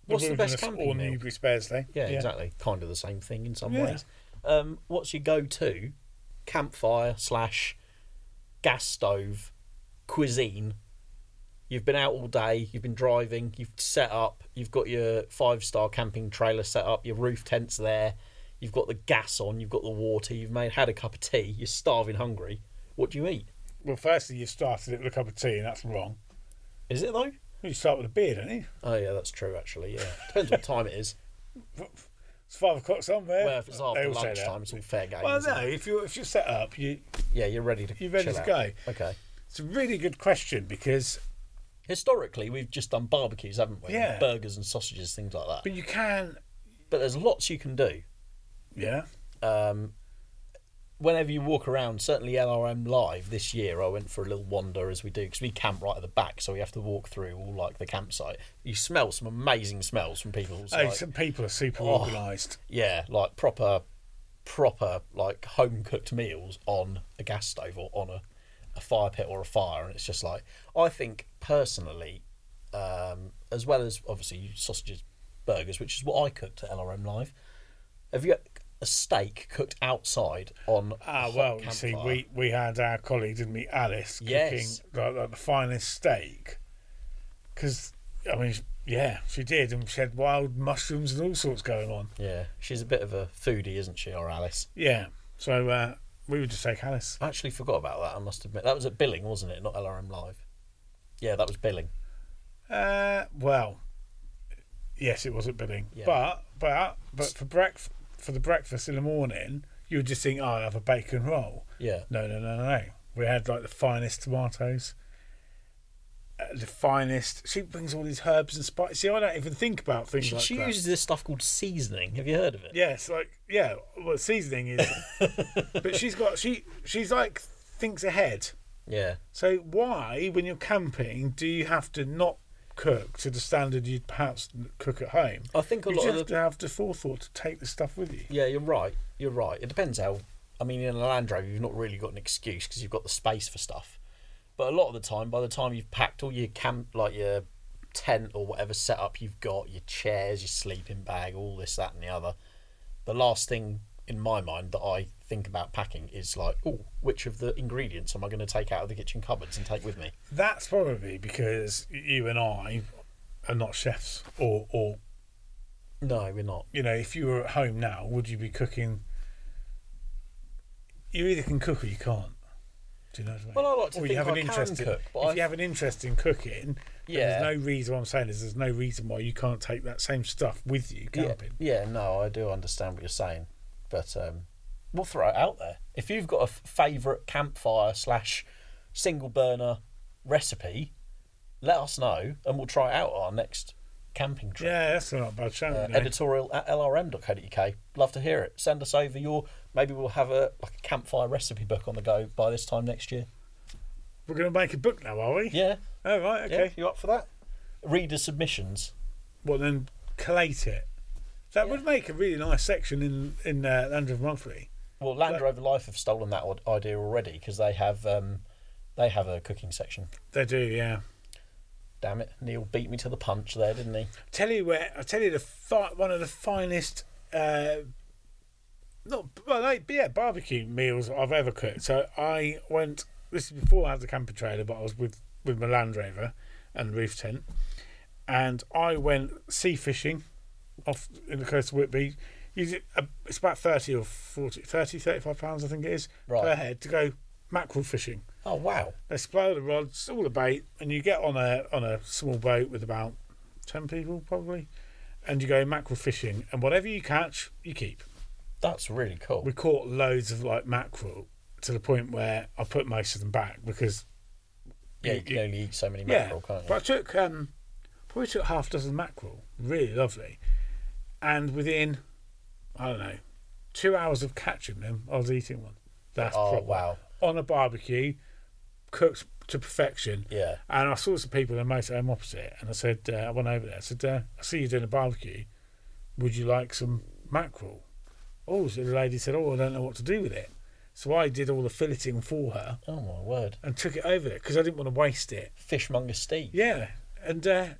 What's the best Wilderness camping or meal? Newbury Spares Day. Yeah, exactly. Kind of the same thing in some Yeah. ways. Um, what's your go-to campfire slash gas stove cuisine? You've been out all day, you've been driving, you've set up, you've got your five-star camping trailer set up, your roof tent's there, you've got the gas on, you've got the water, you've made had a cup of tea, you're starving hungry. What do you eat? Well, firstly, you started it with a cup of tea, and that's wrong. Is it though? You start with a beer, don't you? Oh yeah, that's true actually, yeah. Depends what time it is. It's five o'clock somewhere. Well, if it's They after all say that. lunchtime, it's all fair game. Well, isn't no, it? if you're, if you're set up, you, Yeah, you're ready to you're ready chill to out. go. Okay. It's a really good question because, Historically, we've just done barbecues, haven't we? Yeah. Burgers and sausages, things like that. but you can, But there's lots you can do. yeah. Um, whenever you walk around, certainly L R M Live this year, I went for a little wander as we do, because we camp right at the back, so we have to walk through all like the campsite. You smell some amazing smells from people's Hey, like, some people are super Oh. organised. yeah, like proper, proper like home cooked meals on a gas stove or on a, a fire pit or a fire, and it's just like, I think personally, um, as well as obviously sausages, burgers, which is what I cooked at L R M Live. Have you got a steak cooked outside on Ah, a hot well, you see, campfire? we, we had our colleague, didn't we, Alice, cooking Yes. like, like the finest steak. Because, I mean, yeah, she did, and she had wild mushrooms and all sorts going on. Yeah, she's a bit of a foodie, isn't she, or Alice? Yeah, so uh, we would just take Alice. I actually forgot about that, I must admit. That was at Billing, wasn't it? Not L R M Live. Yeah, that was Billing. Uh, well, yes, it was at Billing, Yeah. but but but for breakfast, for the breakfast in the morning, you would just think, oh, I'll have a bacon roll. Yeah. No, no, no, no, no. We had like the finest tomatoes, uh, the finest. She brings all these herbs and spices. See, I don't even think about things She, like she that. uses this stuff called seasoning. Have you heard of it? Yes, like yeah. Well, seasoning is, but she's got she she's like thinks ahead. Yeah. So why, when you're camping, do you have to not cook to the standard you'd perhaps cook at home? I think a You lot just of have the... to have the forethought to take the stuff with you. Yeah, you're right. You're right. It depends how... I mean, in a Land Rover, you've not really got an excuse because you've got the space for stuff. But a lot of the time, by the time you've packed all your camp, like your tent or whatever setup you've got, your chairs, your sleeping bag, all this, that and the other, the last thing in my mind that I think about packing is like, oh, which of the ingredients am I going to take out of the kitchen cupboards and take with me? That's probably because you and I are not chefs, or, or No, we're not. you know, if you were at home now, would you be cooking? You either can cook or you can't. Do you know what I mean? Well, I like to or think you have I an interest can in, cook, but if I've- you have an interest in cooking, then Yeah. there's no reason. What I'm saying is, there's no reason why you can't take that same stuff with you Yeah, camping. yeah, no, I do understand what you're saying, but um, we'll throw it out there. If you've got a f- favourite campfire slash single burner recipe, let us know and we'll try it out on our next camping trip. Yeah, that's not a bad show. Uh, you know. editorial at l r m dot co dot u k. Love to hear it. Send us over your. Maybe we'll have a like a campfire recipe book on the go by this time next year. We're going to make a book now, are we? Yeah. Oh, right, okay. Yeah. You up for that? Reader submissions. Well, then collate it. That Yeah. would make a really nice section in in uh, Land Rover Monthly. Well, Land But- Rover Life have stolen that od- idea already because they have um, they have a cooking section. They do, yeah. Damn it, Neil beat me to the punch there, didn't he? Tell you where I tell you the fi- one of the finest, uh, not well, like, yeah, barbecue meals I've ever cooked. So I went. This is before I had the camper trailer, but I was with with my Land Rover and roof tent, and I went sea fishing off in the coast of Whitby. Use it. Uh, it's about thirty or forty, thirty, thirty-five pounds, I think it is, Right. per head to go mackerel fishing. Oh wow! They supply the rods, all the bait, and you get on a on a small boat with about ten people probably, and you go mackerel fishing, and whatever you catch, you keep. That's really cool. We caught loads of like mackerel to the point where I put most of them back because Yeah, you- you can you- only eat so many yeah. mackerel, can't you? But I took um probably took half a dozen mackerel, really lovely, and within I don't know two hours of catching them, I was eating one. That's Oh proper. wow! On a barbecue, cooked to perfection. Yeah, And I saw some people in the motorhome opposite, and I said, uh, I went over there. I said, uh, I see you doing a barbecue. Would you like some mackerel? Oh, so the lady said, oh, I don't know what to do with it. So I did all the filleting for her oh my word! and took it over there because I didn't want to waste it. Fishmonger Steve. Yeah, and uh,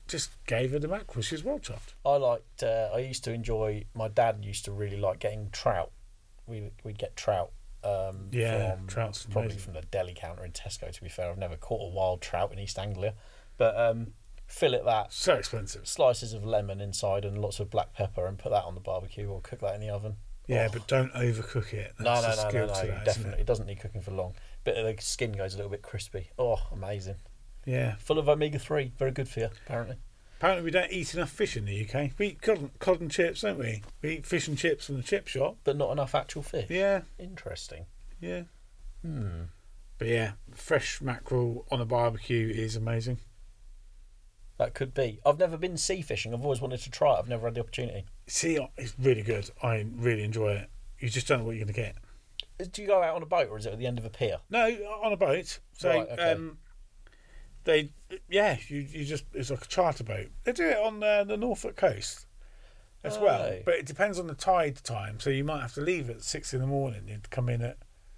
just gave her the mackerel. She was well chuffed. I liked. Uh, I used to enjoy. My dad used to really like getting trout. We we'd get trout. Um, Yeah, from, trout's probably amazing. from the deli counter in Tesco. To be fair, I've never caught a wild trout in East Anglia, but um, fillet that, So expensive. slices of lemon inside, and lots of black pepper, and put that on the barbecue or cook that in the oven. Yeah, Oh. but don't overcook it. No, That's no, the no, skill no, to no. that, Definitely, isn't it doesn't need cooking for long. But the skin goes a little bit crispy. Oh, amazing! it? Yeah. Full of omega three, very good for you, apparently. Apparently, we don't eat enough fish in the U K. We eat cod, cod and chips, don't we? We eat fish and chips from the chip shop. But not enough actual fish. Yeah, Interesting. yeah. Hmm. But yeah, fresh mackerel on a barbecue is amazing. That could be. I've never been sea fishing. I've always wanted to try it. I've never had the opportunity. See, it's really good. I really enjoy it. You just don't know what you're going to get. Do you go out on a boat or is it at the end of a pier? No, on a boat. So, Right, okay. um, they, yeah, you, you just, it's like a charter boat. They do it on uh, the Norfolk coast as well. Aye. But it depends on the tide time. So you might have to leave at six in the morning. You'd come in at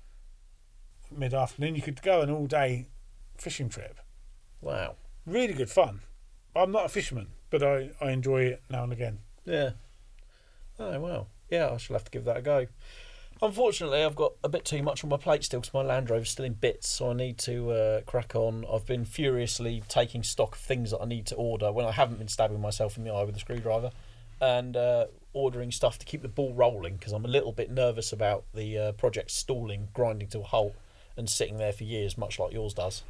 mid afternoon. You could go an all day fishing trip. Wow. Really good fun. I'm not a fisherman, but I, I enjoy it now and again. Yeah. Oh, wow. Yeah, I shall have to give that a go. Unfortunately, I've got a bit too much on my plate still because my Land Rover's still in bits, so I need to uh, crack on. I've been furiously taking stock of things that I need to order when I haven't been stabbing myself in the eye with a screwdriver, and uh, ordering stuff to keep the ball rolling because I'm a little bit nervous about the uh, project stalling, grinding to a halt, and sitting there for years, much like yours does.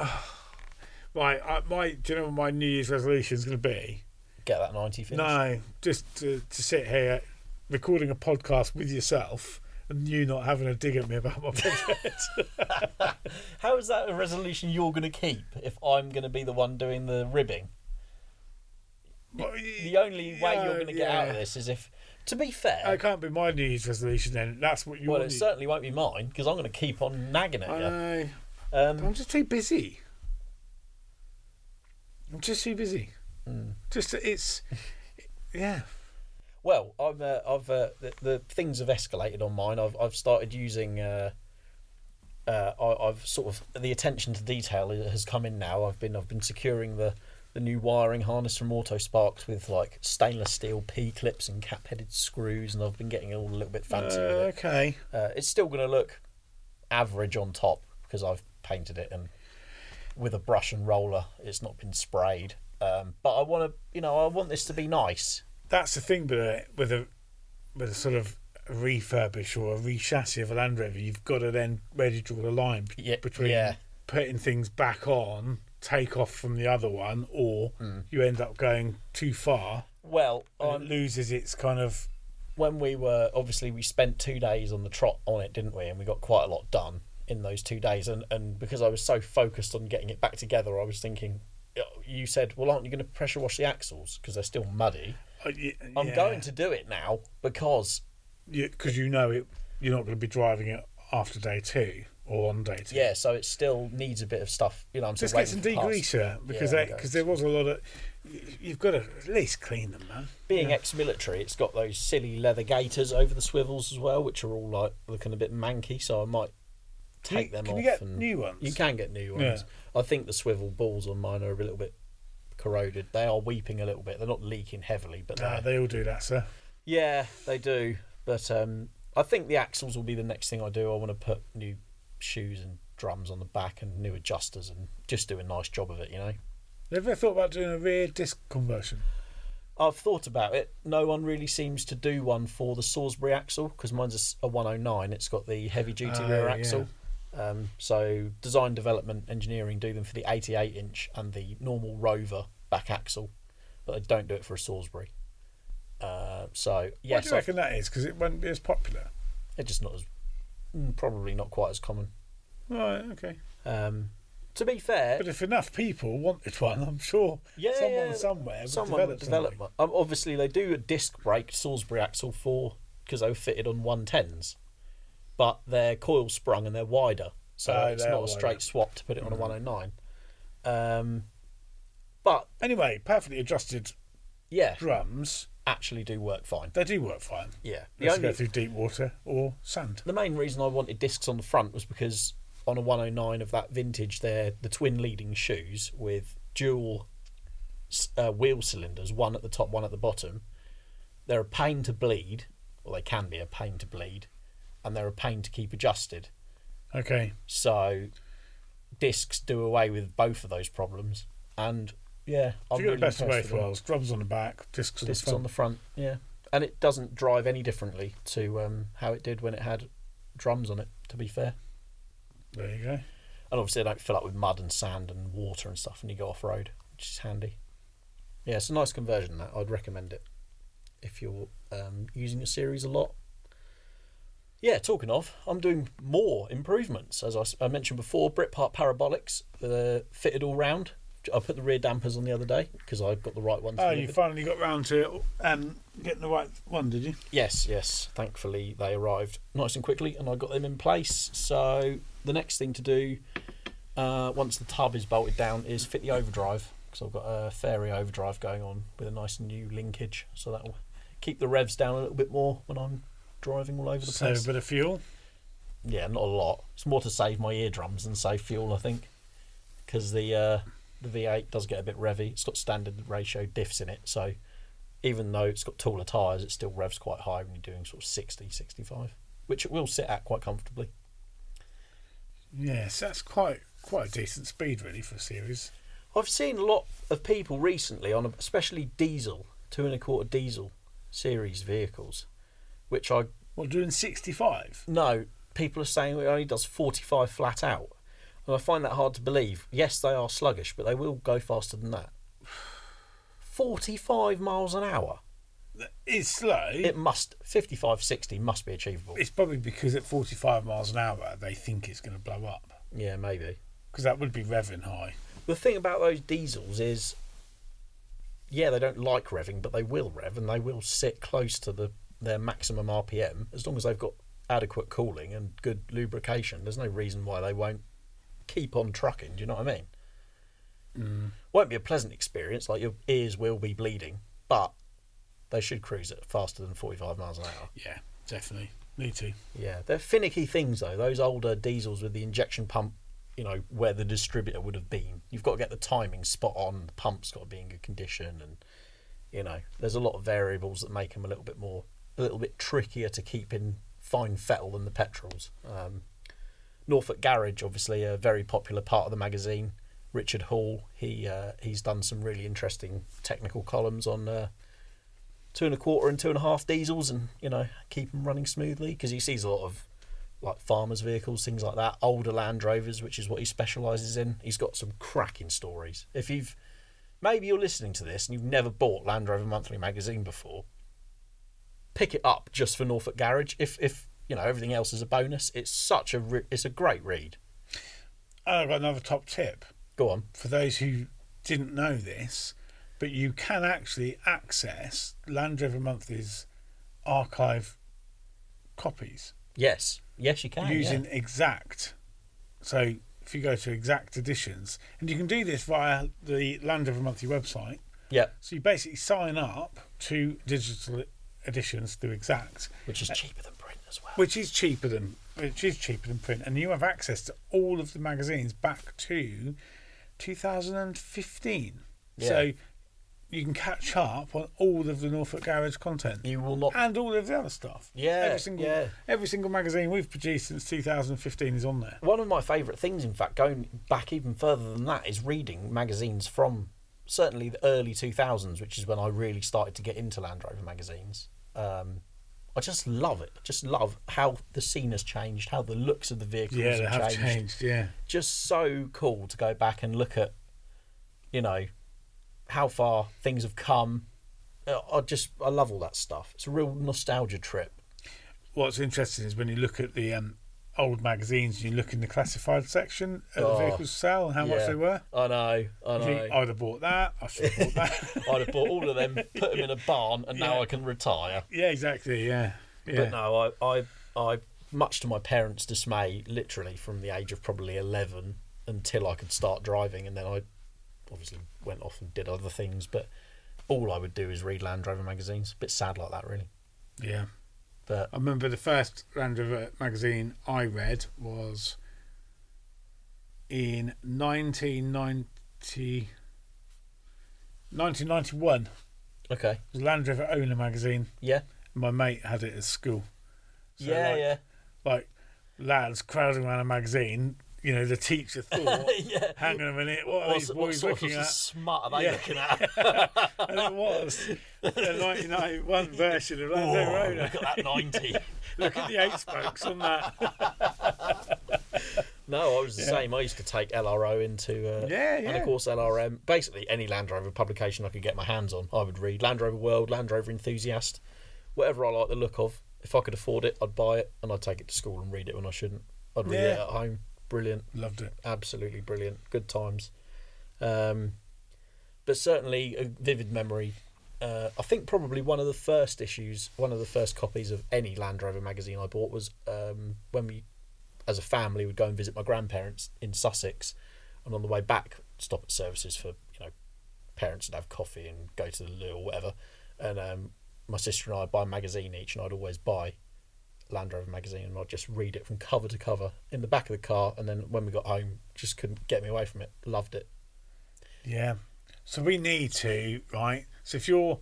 Right, I, my, do you know what my New Year's resolution is going to be? Get that ninety finished. No, just to, to sit here recording a podcast with yourself and you not having a dig at me about my project. How is that a resolution you're going to keep if I'm going to be the one doing the ribbing? Well, The only way yeah, you're going to get out of yeah. this is if, to be fair, It can't be my New Year's resolution then. That's what you well, want. it certainly won't be mine because I'm going to keep on nagging I at know. you. Um, I'm just too busy. I'm just too busy. mm. Just it's, yeah. Well, I'm, uh, I've uh, the, the things have escalated on mine. I've I've started using. Uh, uh, I, I've sort of the attention to detail has come in now. I've been I've been securing the, the new wiring harness from Auto Sparks with like stainless steel P clips and cap headed screws, and I've been getting it all a little bit fancy Uh, with it. okay. Uh, it's still going to look average on top because I've painted it and with a brush and roller. It's not been sprayed, um, but I want to, you know, I want this to be nice. That's the thing with a with a with a sort of refurbish or a rechassis of a Land Rover. You've got to then ready to draw the line b- Yeah, between yeah. putting things back on, take off from the other one, or Mm. you end up going too far Well, and I'm, it loses its kind of. when we were obviously we spent two days on the trot on it, didn't we? And we got quite a lot done in those two days. And and because I was so focused on getting it back together, I was thinking. You said, "Well, aren't you going to pressure wash the axles because they're still muddy?" Uh, y- I'm yeah. going to do it now because because you know it. You're not going to be driving it after day two or on day two. yeah, so it still needs a bit of stuff. You know, I'm Just still get some waiting for parts. degreaser because Yeah, they, okay. because there was a lot of. You've got to at least clean them, man. Being Yeah. ex-military, it's got those silly leather gaiters over the swivels as well, which are all like looking a bit manky. So I might take Can you- them can off. you get and new ones? You can get new ones. I think the swivel balls on mine are a little bit corroded. They are weeping a little bit. They're not leaking heavily, but Nah, they're they all do that, sir. yeah, they do. But um, I think the axles will be the next thing I do. I want to put new shoes and drums on the back and new adjusters and just do a nice job of it. You know. Ever thought about doing a rear disc conversion? I've thought about it. No one really seems to do one for the Salisbury axle because mine's a s- a one oh nine. It's got the heavy duty Oh, rear yeah. axle. Um, so design, development, engineering do them for the eighty-eight inch and the normal Rover back axle, but they don't do it for a Salisbury. Uh, so Why yes, do you reckon that is? Because it won't be as popular. it's just not as mm, probably not quite as common. Right, okay. Um, to be fair, But if enough people wanted one, I'm sure Yeah, someone yeah, somewhere would someone develop would develop something. one. Um, obviously, they do a disc brake Salisbury axle for because they were fitted on one tens, but they're coil sprung and they're wider, so Oh, it's they not are a wider. straight swap to put it on a Mhm. one oh nine. Um, but Anyway, perfectly adjusted yeah, drums, actually do work fine. they do work fine. Yeah, the They have to only go through deep water or sand. the main reason I wanted discs on the front was because on a one oh nine of that vintage, they're the twin leading shoes with dual uh, wheel cylinders, one at the top, one at the bottom. They're a pain to bleed, or they can be a pain to bleed, and they're a pain to keep adjusted. Okay. So discs do away with both of those problems, and yeah, I'm you got really the best of impressed both with them. worlds. Drums on the back, discs on Discs the front. on the front, yeah, and it doesn't drive any differently to um, how it did when it had drums on it. To be fair, There you go. and obviously they don't fill up with mud and sand and water and stuff when you go off road, which is handy. Yeah, it's a nice conversion. That I'd recommend it if you're um, using a series a lot. Yeah, talking of, I'm doing more improvements. As I, s- I mentioned before, Britpart Parabolics, uh, fitted all round. I put the rear dampers on the other day because I got the right ones. Oh, you delivered. finally got round to um, getting the right one, did you? Yes, yes. Thankfully, they arrived nice and quickly, and I got them in place. So the next thing to do, uh, once the tub is bolted down, is fit the overdrive, because I've got a Fairy overdrive going on with a nice new linkage, so that will keep the revs down a little bit more when I'm driving all over the Save place. a bit of fuel. Yeah, not a lot. It's more to save my eardrums than save fuel, I think, because the uh, the V eight does get a bit revvy. It's got standard ratio diffs in it, so even though it's got taller tyres, it still revs quite high when you're doing sort of sixty, sixty-five, which it will sit at quite comfortably. Yes, that's quite quite a decent speed, really, for a series. I've seen a lot of people recently on, especially diesel, two and a quarter diesel series vehicles, which I What, doing sixty-five? know people are saying it only does forty-five flat out. And I find that hard to believe. Yes, they are sluggish, but they will go faster than that. forty-five miles an hour. It's slow. It must, fifty-five, sixty must be achievable. It's probably because at forty-five miles an hour, they think it's going to blow up. Yeah, maybe. Because that would be revving high. The thing about those diesels is, yeah, they don't like revving, but they will rev, and they will sit close to the their maximum R P M as long as they've got adequate cooling and good lubrication. There's no reason why they won't keep on trucking. Do you know what I mean? Mm. Won't be a pleasant experience. Like, your ears will be bleeding, but they should cruise at faster than forty-five miles an hour. Yeah, definitely. Need to. Yeah, they're finicky things though. Those older diesels with the injection pump, you know, where the distributor would have been. You've got to get the timing spot on. The pump's got to be in good condition, and you know, there's a lot of variables that make them a little bit more, a little bit trickier to keep in fine fettle than the petrols. Um, Norfolk Garage, obviously a very popular part of the magazine. Richard Hall, he uh, he's done some really interesting technical columns on uh, two and a quarter and two and a half diesels, and you know, keep them running smoothly, because he sees a lot of like farmers' vehicles, things like that, older Land Rovers, which is what he specialises in. He's got some cracking stories. If you've maybe you're listening to this and you've never bought Land Rover Monthly magazine before, pick it up just for Norfolk Garage. If if you know everything else is a bonus, it's such a re- it's a great read. And I've got another top tip Go on. for those who didn't know this, but you can actually access Land Rover Monthly's archive copies Yes, yes, you can. using yeah. Exact. So if you go to Exact Editions, and you can do this via the Land Rover Monthly website. Yeah, So you basically sign up to digital editions through Exact, which is cheaper than print as well. which is cheaper than which is cheaper than print, and you have access to all of the magazines back to two thousand fifteen. Yeah. So you can catch up on all of the Norfolk Garage content You will not. and all of the other stuff. Yeah, every single yeah. every single magazine we've produced since two thousand fifteen is on there. One of my favourite things, in fact, going back even further than that, is reading magazines from certainly the early two thousands, which is when I really started to get into Land Rover magazines. Um, I just love it. I just love how the scene has changed, how the looks of the vehicles Yeah, they have have changed. changed. Yeah, Just so cool to go back and look at, you know, how far things have come. Uh, I just, I love all that stuff. It's a real nostalgia trip. what's interesting is when you look at the um, old magazines, you look in the classified section at Oh, the vehicles for sale and how much yeah. they were. I know, I You know. think, I'd have bought that. I should have bought that. I'd have bought all of them, put them in a barn, and now Yeah. I can retire. Yeah, exactly. Yeah, yeah. But no, I, I, I, much to my parents' dismay, literally from the age of probably eleven until I could start driving, and then I obviously went off and did other things. But all I would do is read Land Rover magazines. A bit sad like that, really. yeah. But I remember the first Land Rover magazine I read was in nineteen ninety. nineteen ninety-one. Okay. It was Land Rover Owner magazine. Yeah. My mate had it at school. So yeah, like, yeah. Like lads crowding around a magazine. You know, the teacher thought, yeah. hang on a minute, what are What, these what boys sort looking of at? smut are they Yeah. looking at? And it was the nineteen ninety-one version of Land Rover Oh, Owner. look at that ninety. Look at the eight spokes on that. No, I was the Yeah. same. I used to take L R O into, uh, Yeah, and yeah. of course L R M. Basically, any Land Rover publication I could get my hands on, I would read. Land Rover World, Land Rover Enthusiast, whatever I like the look of. If I could afford it, I'd buy it, and I'd take it to school and read it when I shouldn't. I'd read Yeah. it at home. Brilliant, Loved it. absolutely brilliant. Good times. Um, but certainly a vivid memory. Uh, I think probably one of the first issues, one of the first copies of any Land Rover magazine I bought was um, when we, as a family, would go and visit my grandparents in Sussex, and on the way back, stop at services for, you know, parents would have coffee and go to the loo or whatever, and um, my sister and I would buy a magazine each, and I'd always buy Land Rover magazine, and I'd just read it from cover to cover in the back of the car, and then when we got home, just couldn't get me away from it. Loved it. Yeah. So we need to, right? So if you're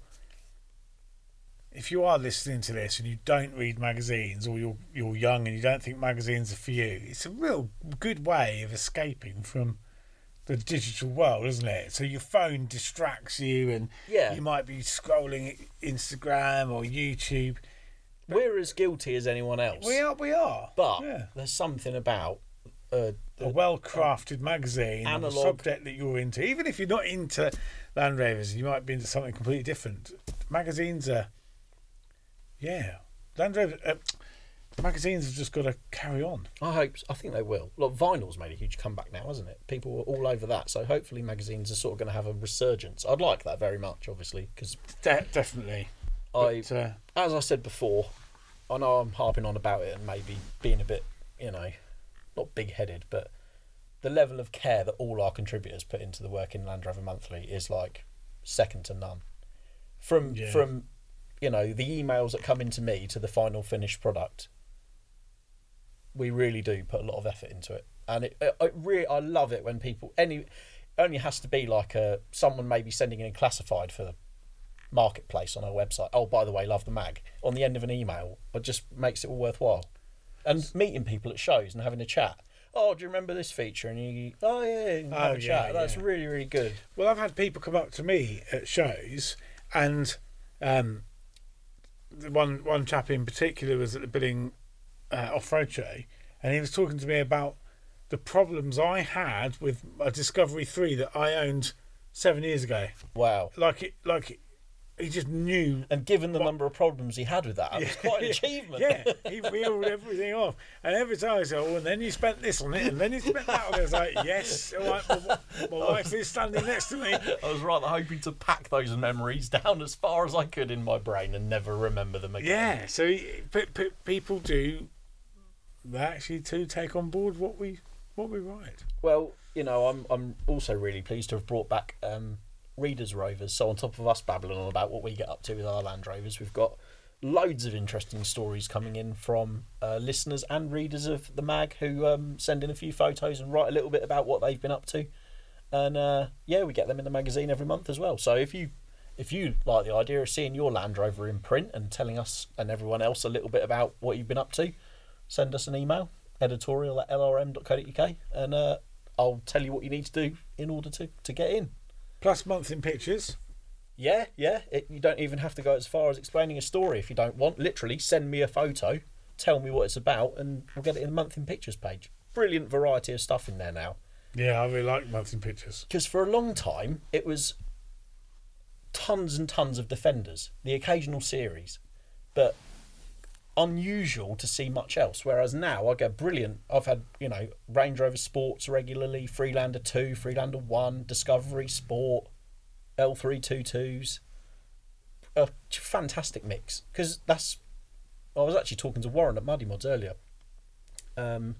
if you are listening to this and you don't read magazines, or you're you're young and you don't think magazines are for you, it's a real good way of escaping from the digital world, isn't it? So your phone distracts you, and Yeah. you might be scrolling Instagram or YouTube. We're as guilty as anyone else. We are, we are. But yeah. there's something about uh, a well-crafted magazine, on a analog- subject that you're into. Even if you're not into Land Rovers, you might be into something completely different. Magazines are, yeah, Land Rover uh, magazines have just got to carry on. I hope. I think they will. Look, vinyl's made a huge comeback now, hasn't it? People are all over that. So hopefully magazines are sort of going to have a resurgence. I'd like that very much, obviously, because De- definitely. I, But, uh, as I said before, I know I'm harping on about it and maybe being a bit, you know, not big-headed, but the level of care that all our contributors put into the work in Land Rover Monthly is like second to none. From Yeah. from, you know, the emails that come into me to the final finished product, we really do put a lot of effort into it, and it, it, it really, I love it when people any only has to be like a someone maybe sending in classified for the marketplace on our website. Oh, by the way, love the mag on the end of an email. It just makes it all worthwhile. And meeting people at shows and having a chat. Oh, do you remember this feature? And you, oh yeah, and have Oh, a yeah, chat. That's yeah. really, really good. well, I've had people come up to me at shows, and um, the one one chap in particular was at the Billing uh, off-road show, and he was talking to me about the problems I had with a Discovery three that I owned seven years ago. Wow. Like it, like it, he just knew. And given the What- number of problems he had with that, it was quite an achievement. Yeah, he reeled everything off. And every time I said, oh, and then you spent this on it, and then you spent that on it. I was like, yes, all right, my, my wife is standing next to me. I was rather hoping to pack those memories down as far as I could in my brain and never remember them again. Yeah, so he, p- p- people do they actually do take on board what we what we write. Well, you know, I'm I'm also really pleased to have brought back um, Readers Rovers. So on top of us babbling on about what we get up to with our Land Rovers, we've got loads of interesting stories coming in from uh, listeners and readers of the mag who um, send in a few photos and write a little bit about what they've been up to. And uh, yeah, we get them in the magazine every month as well. So if you if you like the idea of seeing your Land Rover in print and telling us and everyone else a little bit about what you've been up to, send us an email, editorial at l r m dot co dot u k, and uh, I'll tell you what you need to do in order to, to get in. Plus month in pictures. Yeah, yeah. It, you don't even have to go as far as explaining a story if you don't want. Literally, send me a photo, tell me what it's about, and we'll get it in the month in pictures page. Brilliant variety of stuff in there now. Yeah, I really like month in pictures. Because for a long time, it was tons and tons of Defenders, the occasional series, but unusual to see much else. Whereas now I get brilliant. I've had, you know, Range Rover Sports regularly, Freelander two, Freelander one, Discovery Sport, L three twenty-twos. A fantastic mix. Because that's... I was actually talking to Warren at Muddy Mods earlier. Um,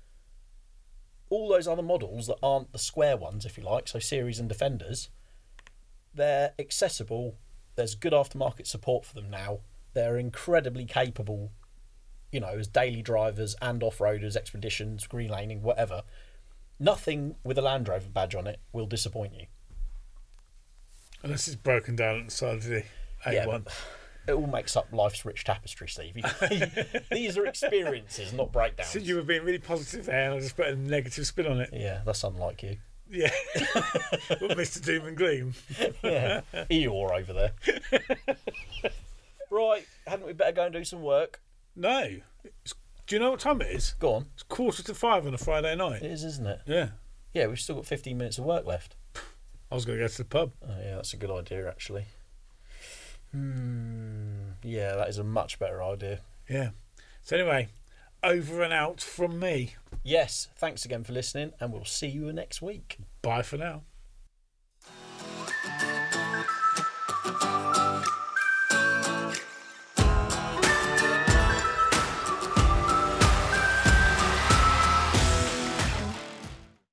all those other models that aren't the square ones, if you like, so Series and Defenders, they're accessible. There's good aftermarket support for them now. They're incredibly capable, you know, as daily drivers and off-roaders, expeditions, green laning, whatever. Nothing with a Land Rover badge on it will disappoint you. Unless it's broken down at the side of the A one. Yeah, it all makes up life's rich tapestry, Steve. These are experiences, not breakdowns. So you were being really positive there, and I just put a negative spin on it. Yeah, that's unlike you. Yeah. Well, Mister Doom and Gloom. Yeah, Eeyore over there. Right, hadn't we better go and do some work? No. It's, do you know what time it is? Go on. It's quarter to five on a Friday night. It is, isn't it? Yeah. Yeah, we've still got fifteen minutes of work left. I was going to go to the pub. Oh, yeah, that's a good idea, actually. Hmm. Yeah, that is a much better idea. Yeah. So anyway, over and out from me. Yes, thanks again for listening, and we'll see you next week. Bye for now.